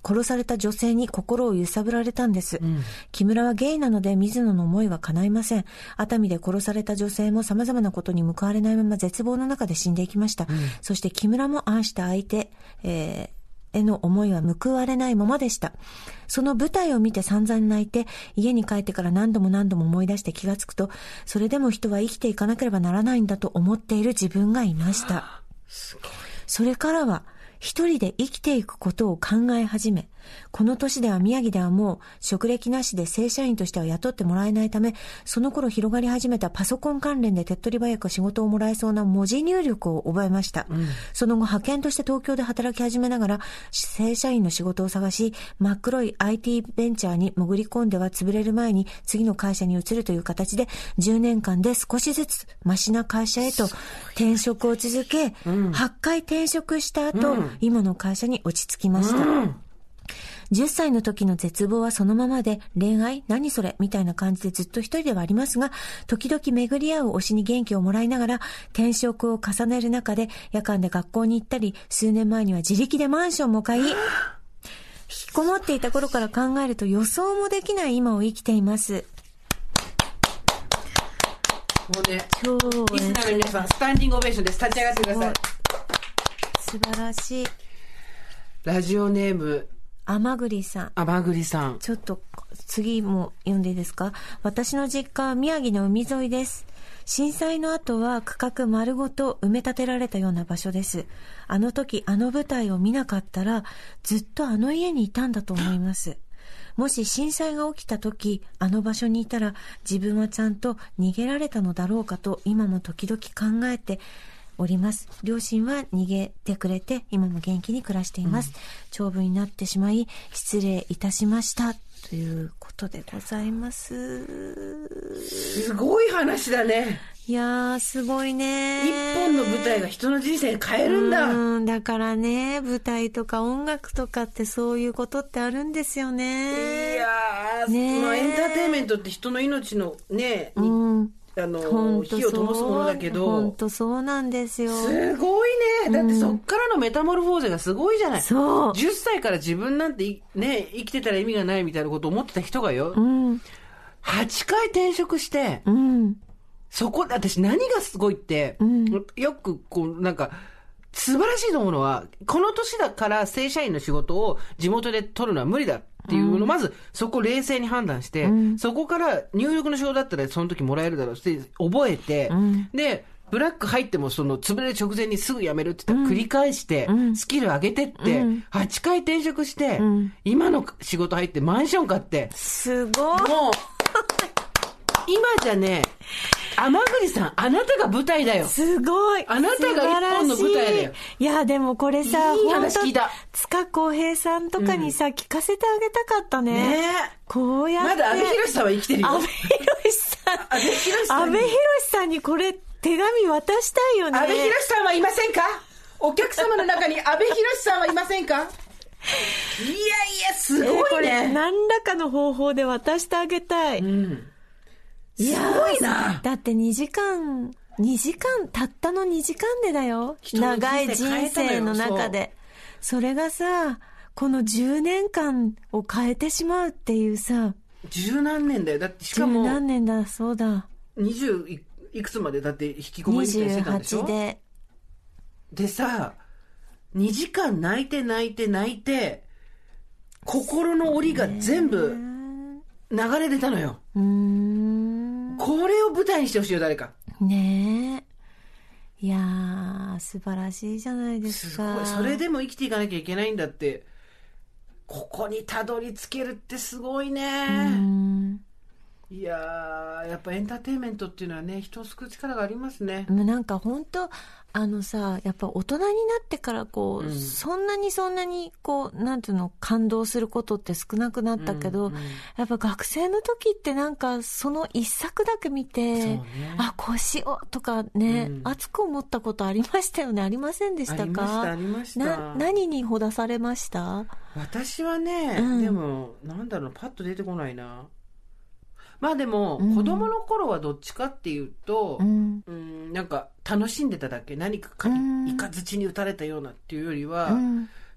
殺された女性に心を揺さぶられたんです。木村はゲイなので水野の思いは叶いません。熱海で殺された女性も様々なことに報われないまま絶望の中で死んでいきました。そして木村も愛した相手、への思いは報われないままでした。その舞台を見て散々泣いて、家に帰ってから何度も思い出して気がつくと、それでも人は生きていかなければならないんだと思っている自分がいました。それからは一人で生きていくことを考え始め、この年では宮城ではもう職歴なしで正社員としては雇ってもらえないため、その頃広がり始めたパソコン関連で手っ取り早く仕事をもらえそうな文字入力を覚えました。その後派遣として東京で働き始めながら正社員の仕事を探し、真っ黒い IT ベンチャーに潜り込んでは潰れる前に次の会社に移るという形で10年間で少しずつマシな会社へと転職を続け、8回転職した後、今の会社に落ち着きました。10歳の時の絶望はそのままで、恋愛何それみたいな感じでずっと一人ではありますが、時々巡り合う推しに元気をもらいながら転職を重ねる中で夜間で学校に行ったり、数年前には自力でマンションも買い、引きこもっていた頃から考えると予想もできない今を生きています。 もうね、今日リスナーの皆さんスタンディングオベーションです。立ち上がってください。 素晴らしい。 ラジオネーム甘栗さん。ちょっと次も読んでいいですか？私の実家は宮城の海沿いです。震災の後は区画丸ごと埋め立てられたような場所です。あの時あの舞台を見なかったらずっとあの家にいたんだと思います。もし震災が起きた時あの場所にいたら自分はちゃんと逃げられたのだろうかと今も時々考えております。両親は逃げてくれて今も元気に暮らしています。長文になってしまい失礼いたしましたということでございます。 すごい話だね。 いやーすごいね。 一本の舞台が人の人生変えるんだ。 だからね、舞台とか音楽とかってそういうことってあるんですよね。 いやー、ね、まあ、エンターテインメントって人の命のね、火を灯すものだけど本当そうなんですよ。 すごいね。だってそっからのメタモルフォーゼがすごいじゃない。 そう 10歳から自分なんてね生きてたら意味がないみたいなことを思ってた人がよ、8回転職して、そこで私何がすごいって、よくこうなんか素晴らしいと思うのは、この年だから正社員の仕事を地元で取るのは無理だっていうのをまずそこを冷静に判断して、そこから入力の仕事だったらその時もらえるだろうって覚えて、でブラック入ってもその潰れる直前にすぐ辞めるって言ったら繰り返して、スキル上げてって、8回転職して、今の仕事入ってマンション買って、 すごい。 もう今じゃね、甘栗さん、あなたが舞台だよ。 すごい。 あなたが一本の舞台だよ。 いや、でもこれさ、 いい話聞いた。 塚公平さんとかにさ、聞かせてあげたかったね。 ねえ。 こうやって。 まだ阿部寛さんは生きてるよ。 阿部寛さんにこれ、手紙渡したいよね。 阿部寛さんはいませんか？お客様の中に阿部寛さんはいませんか？いやいや、すごいね。 何らかの方法で渡してあげたい。 すごいな。 だって2時間、たったの2時間でだよ。長い人生の中で。それがさ、この10年間を変えてしまうっていうさ。 10何年だよ。だってしかも。 10何年だ、そうだ。 20いくつまでだって引きこもりみたいにしてたんでしょ？ 28で。 でさ、2時間泣いて、心の檻が全部流れ出たのよ。これを舞台にしてほしいよ、誰か。 ねえ。いやー、素晴らしいじゃないですか。 すごい。それでも生きていかなきゃいけないんだって。ここにたどり着けるってすごいね。いやー、やっぱエンターテインメントっていうのはね、人を救う力がありますね。 なんか本当さ、やっぱ大人になってからこう、そんなにこう、なんていうの、感動することって少なくなったけど、やっぱ学生の時ってなんかその一作だけ見て、あ、こうしようとかね、熱く思ったことありましたよね。ありませんでしたか？ ありました。 何にほだされました？ 私はね、でも、なんだろう、パッと出てこないな。まあでも、子供の頃はどっちかっていうと、なんか楽しんでただけ、何かいかずちに打たれたようなっていうよりは、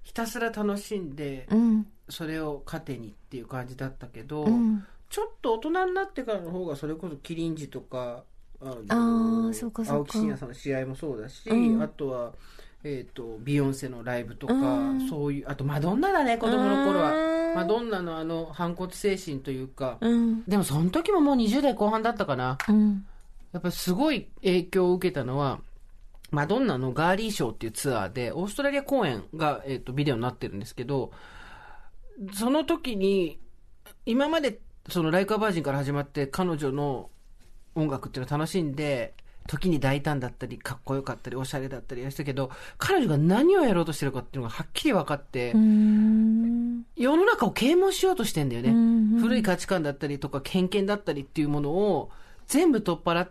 ひたすら楽しんで、それを糧にっていう感じだったけど、ちょっと大人になってからの方がそれこそキリンジとかそうかそうか、 青木真也さんの試合もそうだし、あとはビヨンセのライブとか、そういう、あとマドンナだね、子供の頃は。マドンナの反骨精神というか、でもその時ももう20代後半だったかな。やっぱりすごい影響を受けたのは、マドンナのガーリーショーっていうツアーで、オーストラリア公演が、ビデオになってるんですけど、その時に、今までそのライカーバージンから始まって彼女の音楽っていうのを楽しんで、時に大胆だったりかっこよかったりおしゃれだったりしたけど、彼女が何をやろうとしてるかっていうのがはっきり分かって、世の中を啓蒙しようとしてんだよね。古い価値観だったりとか偏見だったりっていうものを全部取っ払って、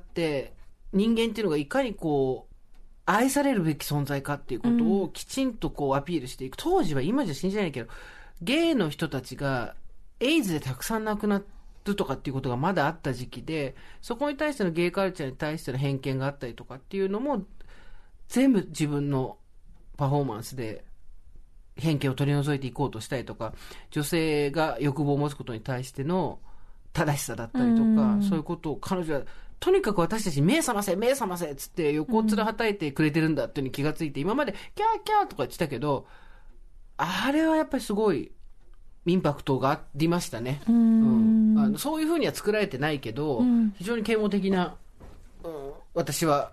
人間っていうのがいかにこう愛されるべき存在かっていうことをきちんとこうアピールしていく。当時は今じゃ信じられないけど、ゲイの人たちがエイズでたくさん亡くなってとかっていうことがまだあった時期で、そこに対してのゲイカルチャーに対しての偏見があったりとかっていうのも全部自分のパフォーマンスで偏見を取り除いていこうとしたりとか、女性が欲望を持つことに対しての正しさだったりとか、そういうことを彼女はとにかく私たちに目覚ませ目覚ませっつって横っ面はたいてくれてるんだっていうのに気がついて、今までキャーキャーとか言ってたけど、あれはやっぱりすごいインパクトがありましたね。そういう風には作られてないけど、非常に啓蒙的な、私は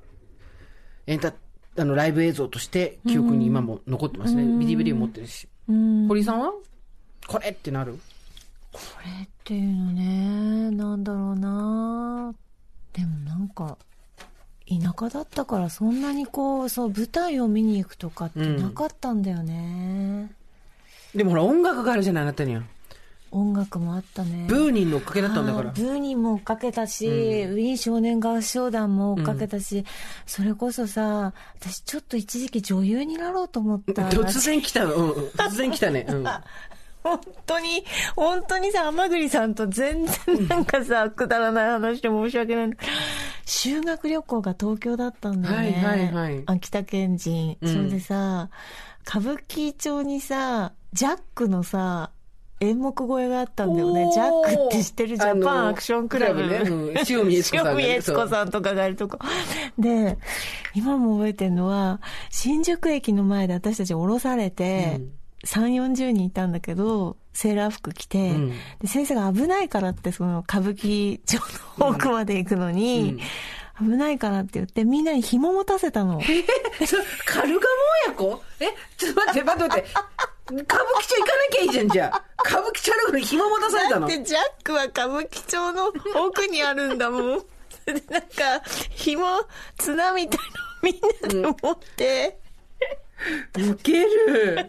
ライブ映像として記憶に今も残ってますね。DVD 持ってるし。堀井さんはこれってなる？ これっていうのね、なんだろうな。でもなんか田舎だったからそんなにこう舞台を見に行くとかってなかったんだよね。 でもほら音楽があるじゃない、あなたには。 音楽もあったね。 ブーニンの追っかけだったんだから。 ブーニンも追っかけたし、ウィーン少年合唱団も追っかけたし、それこそさ、私ちょっと一時期女優になろうと思った。 突然来たの。突然来たね。 本当にさ、天栗さんと全然なんかさ、くだらない話で申し訳ない。修学旅行が東京だったんだよね。秋田県人。それでさ、歌舞伎町にさ、ジャックのさ、演目小屋があったんだよね。ジャックって知ってる？ジャパンアクションクラブ。 塩見悦子さんとかがいるとこ。で、今も覚えてるのは、新宿駅の前で私たち降ろされて、3、40人いたんだけど、セーラー服着て、で先生が危ないからって、その歌舞伎町の奥まで行くのに、危ないからって言って、みんなに紐持たせたの。 カルガモ親子？ちょっと待って。歌舞伎町行かなきゃいいじゃん、じゃあ。歌舞伎町の紐持たされたの？ だってジャックは歌舞伎町の奥にあるんだもん。なんか、紐、綱みたいのみんなで持って、 ウケる。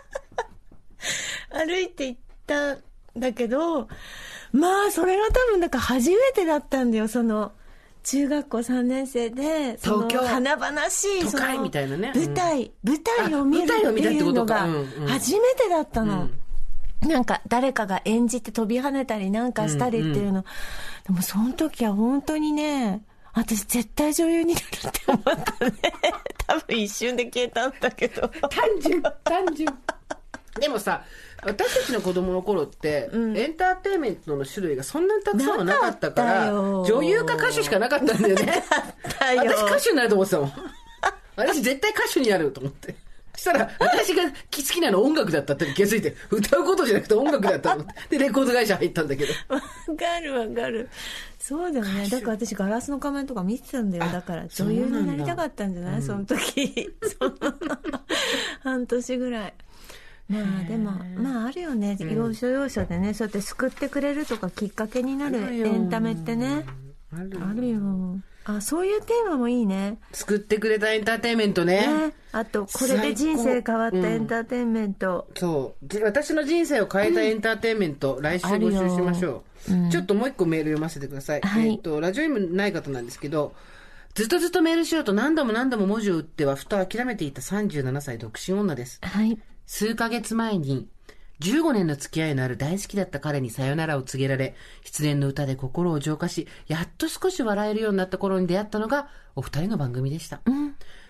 歩いて行ったんだけど、まあ、それが多分、初めてだったんだよ、中学校3年生で、 東京華々しい、 都会みたいなね。 舞台を見るっていうのが、初めてだったの。なんか、誰かが演じて飛び跳ねたりなんかしたりっていうの。でも、その時は本当にね、私絶対女優になるって思ったね。多分一瞬で消えたんだけど。 単純。でもさ、私たちの子供の頃って、エンターテインメントの種類がそんなにたくさんはなかったから、女優か歌手しかなかったんだよね。私歌手になると思ってたもん。私絶対歌手になると思って。そしたら、私が好きなの音楽だったって気づいて、歌うことじゃなくて音楽だったと思って。で、レコード会社入ったんだけど。 わかる。そうだよね。だから私ガラスの仮面とか見てたんだよ。だから女優になりたかったんじゃない？その時。半年ぐらい。まあでも、あるよね。要所要所でね、そうやって救ってくれるとかきっかけになるエンタメってね。あるよ。そういうテーマもいいね。 救ってくれたエンターテインメントね。 あと、これで人生変わったエンターテインメント。 そう。私の人生を変えたエンターテインメント、来週募集しましょう。ちょっともう一個メール読ませてください。ラジオネームない方なんですけど、ずっとメールしようと何度も文字を打ってはふと諦めていた37歳独身女です。数ヶ月前に15年の付き合いのある大好きだった彼にさよならを告げられ、失恋の歌で心を浄化し、やっと少し笑えるようになった頃に出会ったのがお二人の番組でした。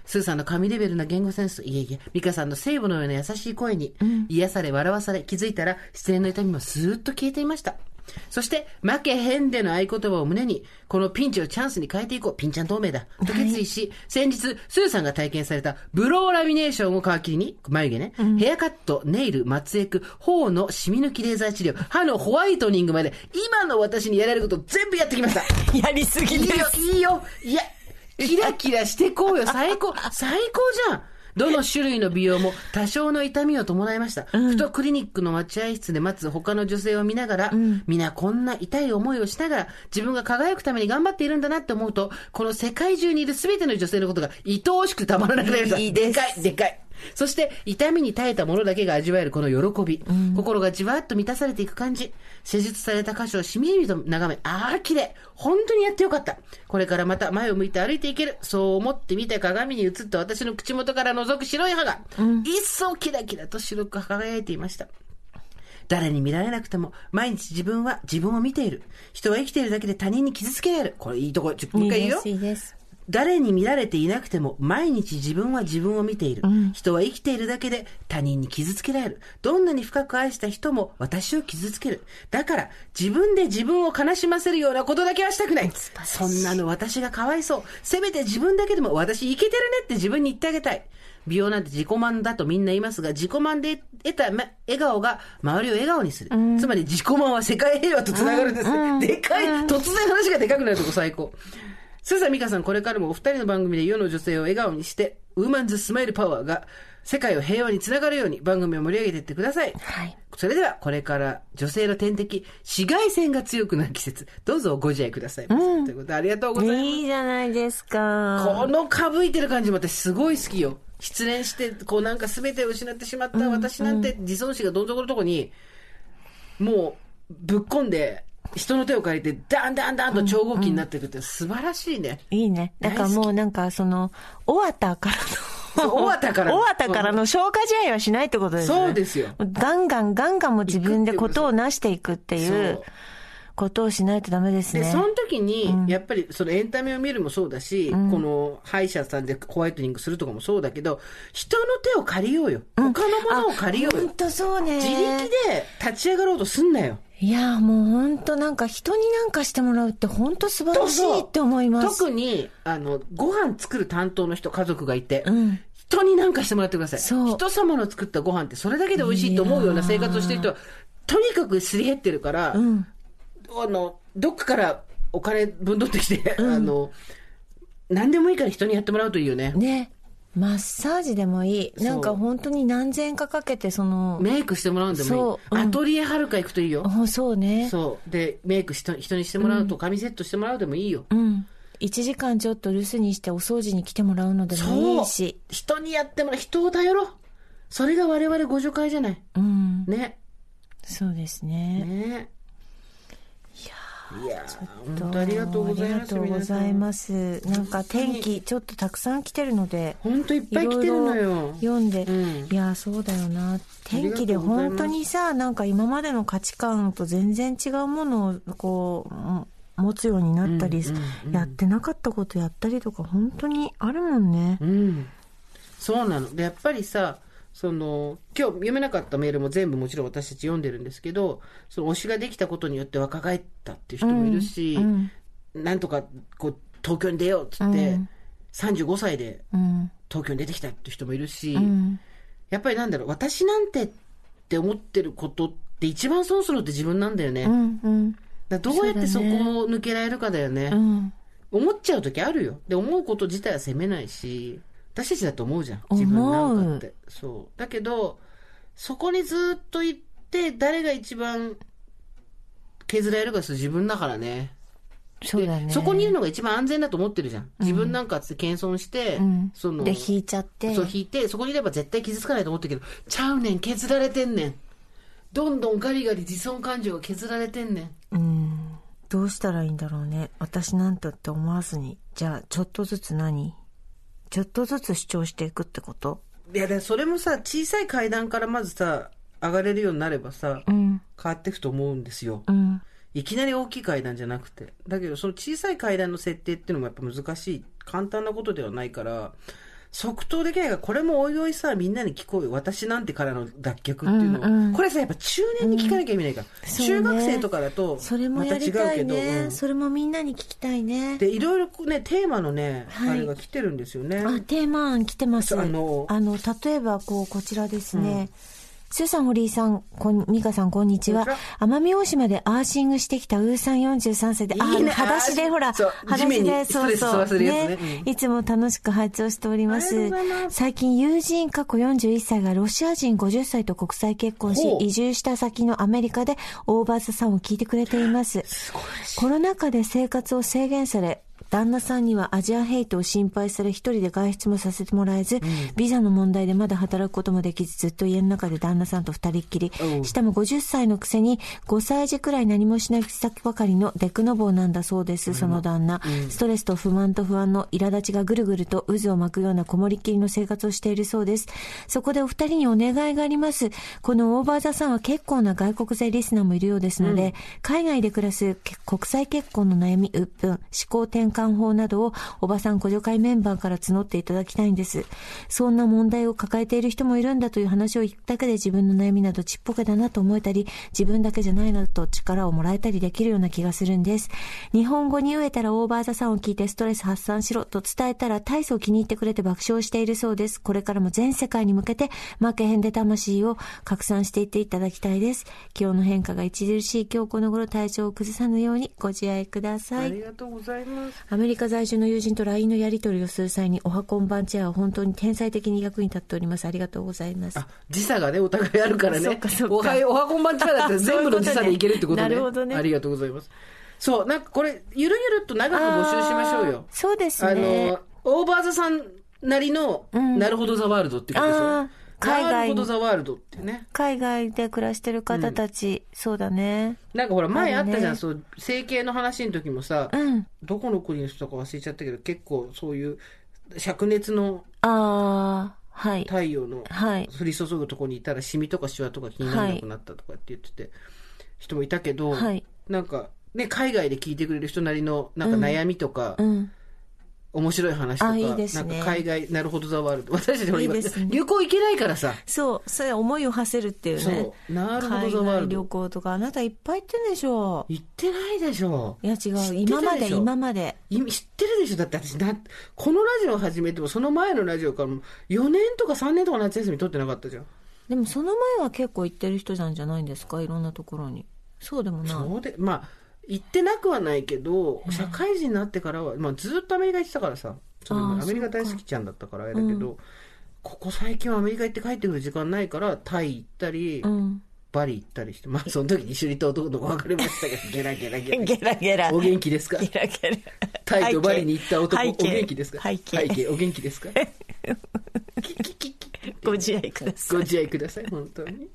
スーさんの神レベルな言語センス、ミカさんの聖母のような優しい声に、癒され、笑わされ、気づいたら、失恋の痛みもスーッと消えていました。そして、負けへんでの合言葉を胸に、このピンチをチャンスに変えていこう。ピンちゃん透明だ。と決意し、先日、スーさんが体験されたブローラミネーションを皮切りに、眉毛ね、ヘアカット、ネイル、松エク、頬のシミ抜きレーザー治療、歯のホワイトニングまで、今の私にやれること全部やってきました。 やりすぎです。 いいよ。いや、キラキラしてこうよ。最高じゃん。どの種類の美容も多少の痛みを伴いました。ふとクリニックの待合室で待つ他の女性を見ながら、皆こんな痛い思いをしながら自分が輝くために頑張っているんだなって思うと、この世界中にいる全ての女性のことが愛おしくたまらなくなりました。でかい。そして痛みに耐えた者だけが味わえるこの喜び、心がじわっと満たされていく感じ。施術された箇所をしみじみと眺め、綺麗。本当にやってよかった。これからまた前を向いて歩いていける。そう思って見た鏡に映った私の口元から覗く白い歯が、一層キラキラと白く輝いていました。誰に見られなくても、毎日自分は自分を見ている。人は生きているだけで他人に傷つけられる。これいいところ、もう一回言うよ。 いいです。 誰に見られていなくても毎日自分は自分を見ている、人は生きているだけで他人に傷つけられる。どんなに深く愛した人も私を傷つける。だから自分で自分を悲しませるようなことだけはしたくない。そんなの私がかわいそう。せめて自分だけでも私生きてるねって自分に言ってあげたい。美容なんて自己満だとみんな言いますが、自己満で得た笑顔が周りを笑顔にする。つまり自己満は世界平和とつながるんです。でかい。突然話がでかくなるとこ最高。スーさん、ミカさん、これからもお二人の番組で世の女性を笑顔にして、ウーマンズスマイルパワーが世界を平和につながるように番組を盛り上げていってください。 はい。 それでは、これから女性の天敵、紫外線が強くなる季節、どうぞご自愛くださいませ。ということで、ありがとうございます。 いいじゃないですか。 このかぶいてる感じも私すごい好きよ。失恋して、こうなんか全てを失ってしまった私なんて、自尊心がどん底のとこに、もう、ぶっこんで、人の手を借りて、ダンと超合金になっていくって素晴らしいね。 いいね。だからもうなんかオワタからの。オワタからの消化試合はしないってことですね。 そうですよ。 ガンガンも自分でことをなしていくっていうことをしないとダメですね。 で、その時に、やっぱりエンタメを見るもそうだし、この歯医者さんでホワイトニングするとかもそうだけど、人の手を借りようよ。他のものを借りようよ。 本当そうね。 自力で立ち上がろうとすんなよ。 いや、もう本当なんか人になんかしてもらうって本当素晴らしいって思います。 特に、ご飯作る担当の人、家族がいて、人になんかしてもらってください。人様の作ったご飯ってそれだけで美味しいと思うような生活をしてる人は、とにかくすり減ってるから、どっかからお金ぶんどってきて、何でもいいから人にやってもらうといいよね。 ね。マッサージでもいい。なんか本当に何千円かかけてメイクしてもらうんでもいい。アトリエはるか行くといいよ。 そうね。 そう。で、メイク人にしてもらうと、髪セットしてもらうでもいいよ。 1時間ちょっと留守にしてお掃除に来てもらうのでもいいし。 人にやってもらう。人を頼ろう。それが我々ご助会じゃない。ね。 そうですね。 ね。いや本当ありがとうございます。 ありがとうございます。なんか天気ちょっとたくさん来てるので、 本当いっぱい来てるのよ。 読んで、いやそうだよな。天気で本当にさ、なんか今までの価値観と全然違うものをこう持つようになったり、やってなかったことやったりとか本当にあるもんね。 そうなの。でやっぱりさ。今日読めなかったメールも全部もちろん私たち読んでるんですけど、推しができたことによって若返ったっていう人もいるし、なんとかこう東京に出ようっつって、35歳で東京に出てきたっていう人もいるし、やっぱりなんだろう、私なんてって思ってることって一番損するのって自分なんだよね。だどうやってそこを抜けられるかだよね。思っちゃう時あるよ。で、思うこと自体は責めないし、私たちだと思うじゃん。自分なんかって。そう。だけど、そこにずっと行って、誰が一番削られるかする自分だからね。 そうだね。 そこにいるのが一番安全だと思ってるじゃん。自分なんかって謙遜して、 で、引いちゃって。 そう、引いて、そこにいれば絶対傷つかないと思ってるけど、ちゃうねん、削られてんねん。どんどんガリガリ自尊感情が削られてんねん。 どうしたらいいんだろうね。私なんてって思わずに。じゃあ、ちょっとずつちょっとずつ主張していくってこと？ いや、それもさ、小さい階段からまずさ、上がれるようになればさ、変わっていくと思うんですよ。いきなり大きい階段じゃなくて。だけど、その小さい階段の設定っていうのもやっぱ難しい。簡単なことではないから、 即答できないから、これもおいおいさ、みんなに聞こうよ。私なんてからの脱却っていうのを。これさ、やっぱ中年に聞かなきゃ意味ないから。中学生とかだと、 それもやりたいね。それもみんなに聞きたいね。 で、いろいろね、テーマのね、あれが来てるんですよね。 テーマ案来てます。例えば、こちらですね。スーさん、堀井さん、ミカさん、こんにちは。奄美大島でアーシングしてきたウーさん43歳で、裸足で、ほら、裸足で、そう。ね。いつも楽しく拝聴しております。最近、友人過去41歳がロシア人50歳と国際結婚し、移住した先のアメリカでオーバーザさんを聞いてくれています。コロナ禍で生活を制限され、旦那さんにはアジアヘイトを心配され一人で外出もさせてもらえず、ビザの問題でまだ働くこともできずずっと家の中で旦那さんと二人っきり、しかも50歳のくせに5歳児くらい何もしない口先ばかりのデクノボーなんだそうです。その旦那、ストレスと不満と不安の苛立ちがぐるぐると渦を巻くようなこもりっきりの生活をしているそうです。そこでお二人にお願いがあります。このオーバーザさんは結構な外国勢リスナーもいるようですので、海外で暮らす国際結婚の悩み鬱憤、思考転換法などをおばさん互助会メンバーから募っていただきたいんです。そんな問題を抱えている人もいるんだという話を聞くだけで自分の悩みなどちっぽけだなと思えたり、自分だけじゃないなと力をもらえたりできるような気がするんです。日本語に飢えたらオーバーザさんを聞いてストレス発散しろと伝えたら大層気に入ってくれて爆笑しているそうです。これからも全世界に向けて負けへんで魂を拡散していっていただきたいです。気温の変化が著しい今日この頃体調を崩さぬようにご自愛ください。 ありがとうございます。 アメリカ在住の友人と LINE のやり取りをする際におはこんばんチェアは本当に天才的に役に立っております。ありがとうございます。 時差がねお互いあるからね。おはこんばんチェアだって全部の時差でいけるってことね。 なるほどね。 ありがとうございます。そう、なんかこれゆるゆるっと長く募集しましょうよ。 そうですね。 オーバーザさんなりの、なるほどザワールドってことですよ。海外なるほどザワールドってね。 海外で暮らしてる方たち、そうだね。 なんかほら前あったじゃん、そう整形の話の時もさ、どこの国の人か忘れちゃったけど結構そういう灼熱の太陽の降り注ぐところにいたらシミとかシワとか気にならなくなったとかって言ってて人もいたけど、なんかね海外で聞いてくれる人なりのなんか悩みとか。面白い話とか、 いいですね、 なんか海外、なるほどザワールド。私たちも今、旅行行けないからさ。 そう、それ思いを馳せるっていうね。 そう、なるほどザワールド。 海外旅行とか、あなたいっぱい行ってんでしょ。 行ってないでしょ。 いや違う、今まで。知ってるでしょ。だって私、このラジオを始めても、その前のラジオからも、4年とか3年とか夏休み取ってなかったじゃん。 でもその前は結構行ってる人なんじゃないんですか、いろんなところに。そうでもない。 そうで、まあ、行ってなくはないけど、社会人になってからは、まあずっとアメリカ行ってたからさ。アメリカ大好きちゃんだったからあれだけど、ここ最近はアメリカ行って帰ってくる時間ないからタイ行ったり、バリ行ったりして、まあその時に一緒にいた男の子別れましたけどゲラゲラゲラゲラお元気ですか。 ゲラゲラタイとバリに行った男お元気ですか。 背景お元気ですか。 ご自愛ください。 ご自愛ください本当に。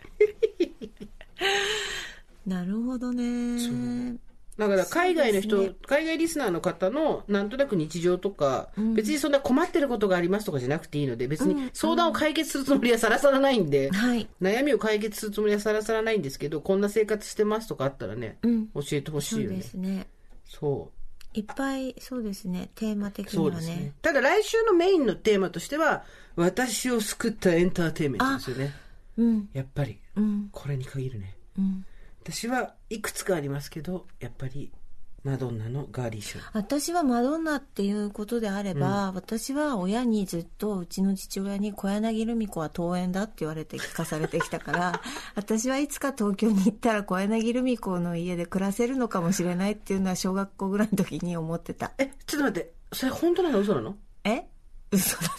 なるほどね。 だから海外の人、海外リスナーの方のなんとなく日常とか、別にそんな困ってることがありますとかじゃなくていいので、別に相談を解決するつもりはさらさらないんで、悩みを解決するつもりはさらさらないんですけど、こんな生活してますとかあったらね、教えてほしいよね。 そうですね。 そう。 いっぱい、そうですね、テーマ的にはね。そうですね。 ただ来週のメインのテーマとしては、私を救ったエンターテインメントですよね。やっぱり、これに限るね。私はいくつかありますけどやっぱりマドンナのガーリーショー。 私はマドンナっていうことであれば、私は親にずっとうちの父親に小柳ルミ子は遠縁だって言われて聞かされてきたから私はいつか東京に行ったら小柳ルミ子の家で暮らせるのかもしれないっていうのは小学校ぐらいの時に思ってた。 ちょっと待って、それ本当なの嘘なの？ 嘘だ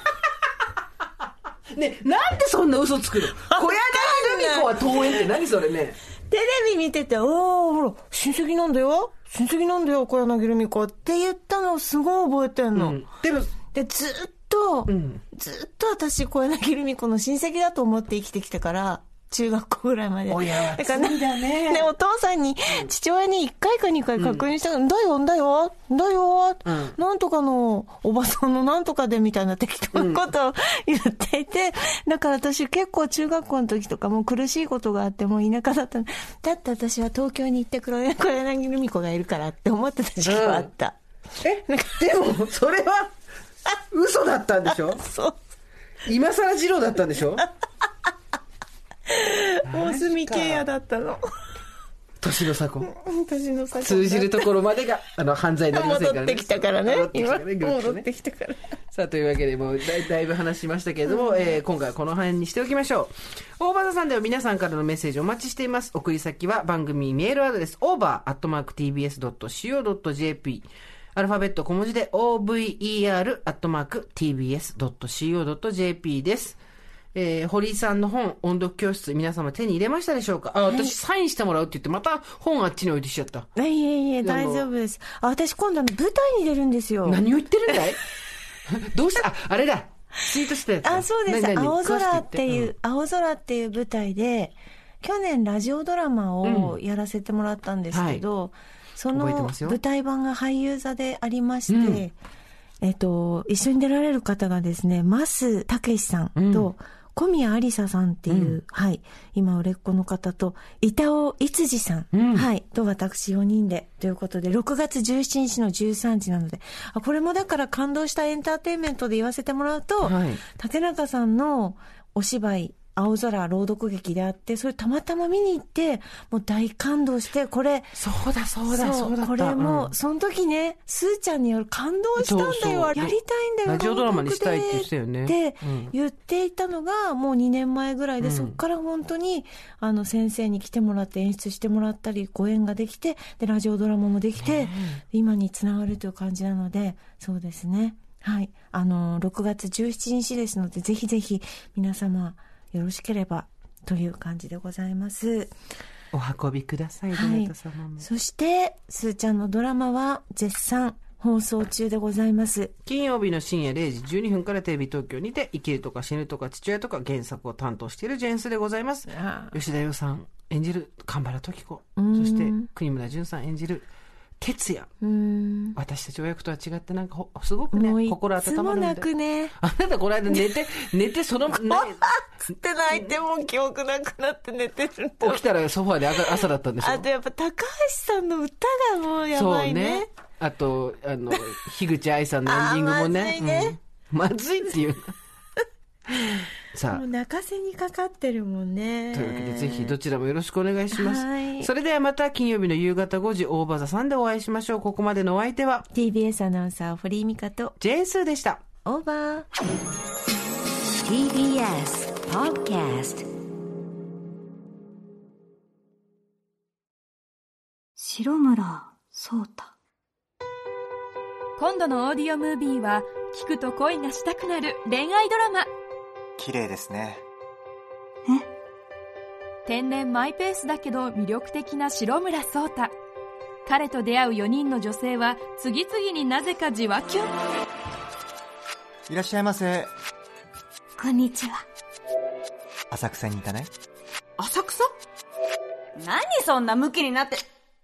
とね、なんでそんな嘘つくの？小柳ルミ子は遠縁って何それね。 テレビ見てて、ほら、親戚なんだよ、小柳ルミ子って言ったのをすごい覚えてんの。で、ずっと私、小柳ルミ子の親戚だと思って生きてきたから、中学校ぐらいまで。 親は罪だね。 で、お父さんに、父親に1回か2回確認したら、だよ、なんとかのおばさんのなんとかでみたいな適当なことを言っていて、だから私結構中学校の時とかも苦しいことがあっても田舎だったの。だって私は東京に行って小柳ルミ子がいるからって思ってた時期があった。 でも、それは、 嘘だったんでしょ。 そう。 今更二郎だったんでしょ。 大隅慶也だったの。 年の差婚。 年の差婚。 通じるところまでが犯罪になりませんからね。 戻ってきたからね。 戻ってきたから。 さあ、というわけでもうだいぶ話しましたけれども、今回はこの辺にしておきましょう。大場さんでは皆さんからのメッセージお待ちしています。送り先は番組メールアドレス over@tbs.co.jp、アルファベット小文字で over@tbs.co.jp です。堀井さんの本、音読教室、皆様手に入れましたでしょうか。私サインしてもらうって言って、また本あっちに置いてきちゃった。 いえ、大丈夫です。私今度舞台に出るんですよ。 何を言ってるんだい。どうした、あれだ。ツイートしたやつ。 そうです。青空っていう、青空っていう舞台で、去年ラジオドラマをやらせてもらったんですけど、その舞台版が俳優座でありまして、一緒に出られる方がですね、増武さんと、小宮ありささんっていう、今売れっ子の方と、板尾いつじさん、と私4人で、ということで、6月17日の13時なので、これもだから感動したエンターテインメントで言わせてもらうと、竹中さんのお芝居、青空朗読劇であって、それたまたま見に行って、もう大感動して、これ。 そうだ。 これも、その時ね、スーちゃんによる感動したんだよ、やりたいんだよ、 ラジオドラマにしたいって言ってたよね。 って言っていたのが、もう2年前ぐらいで、そっから本当に、先生に来てもらって演出してもらったり、ご縁ができて、で、ラジオドラマもできて、今につながるという感じなので、そうですね。6月17日ですので、ぜひぜひ、皆様、よろしければという感じでございます。 お運びください、どなた様も。 そしてすーちゃんのドラマは絶賛放送中でございます。 金曜日の深夜0時12分からテレビ東京にて、生きるとか死ぬとか父親とか原作を担当しているジェーンスでございます。吉田羊さん演じる神原時子、そして国村淳さん演じる哲也。私たち親子とは違ってなんかすごくね、心温まるんで。いつも泣くね。あなたこの間寝てそのつって泣いてもう記憶なくなって寝てる。 起きたらソファーで朝だったんでしょ。 あとやっぱ高橋さんの歌がもうやばいね。そうね。 あと樋口愛さんのエンディングもね。まずいっていう。さあ、 もう泣かせにかかってるもんね。 というわけでぜひどちらもよろしくお願いします。それではまた金曜日の夕方5時大場座さんでお会いしましょう。ここまでのお相手は TBS アナウンサー堀井美香とジェーンスーでした。 オーバー。 TBS Podcast。 白村聡太。 今度のオーディオムービーは聞くと恋がしたくなる恋愛ドラマ。 綺麗ですね。 天然マイペースだけど魅力的な白村聡太。彼と出会う4人の女性は次々になぜかじわキュン。 いらっしゃいませ。 こんにちは。 浅草に行かない？ 浅草？ 何そんなムキになって。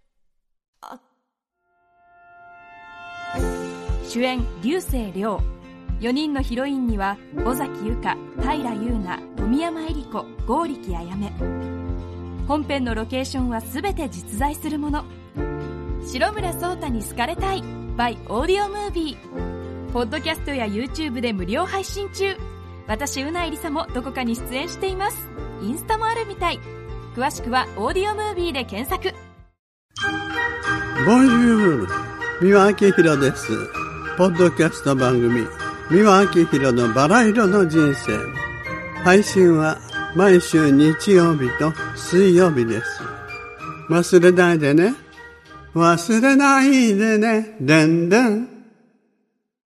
主演竜星涼。4人のヒロインには尾崎由香、平優奈、富山恵里子、剛力彩芽。本編のロケーションは全て実在するもの。白村聡太に好かれたい by オーディオムービー。ポッドキャストや YouTube で無料配信中。私うないりさもどこかに出演しています。インスタもあるみたい。詳しくはオーディオムービーで検索。 ボンジュール、三輪明宏です。ポッドキャスト番組三輪明宏のバラ色の人生。配信は毎週日曜日と水曜日です。忘れないでね。忘れないでね。でんでん。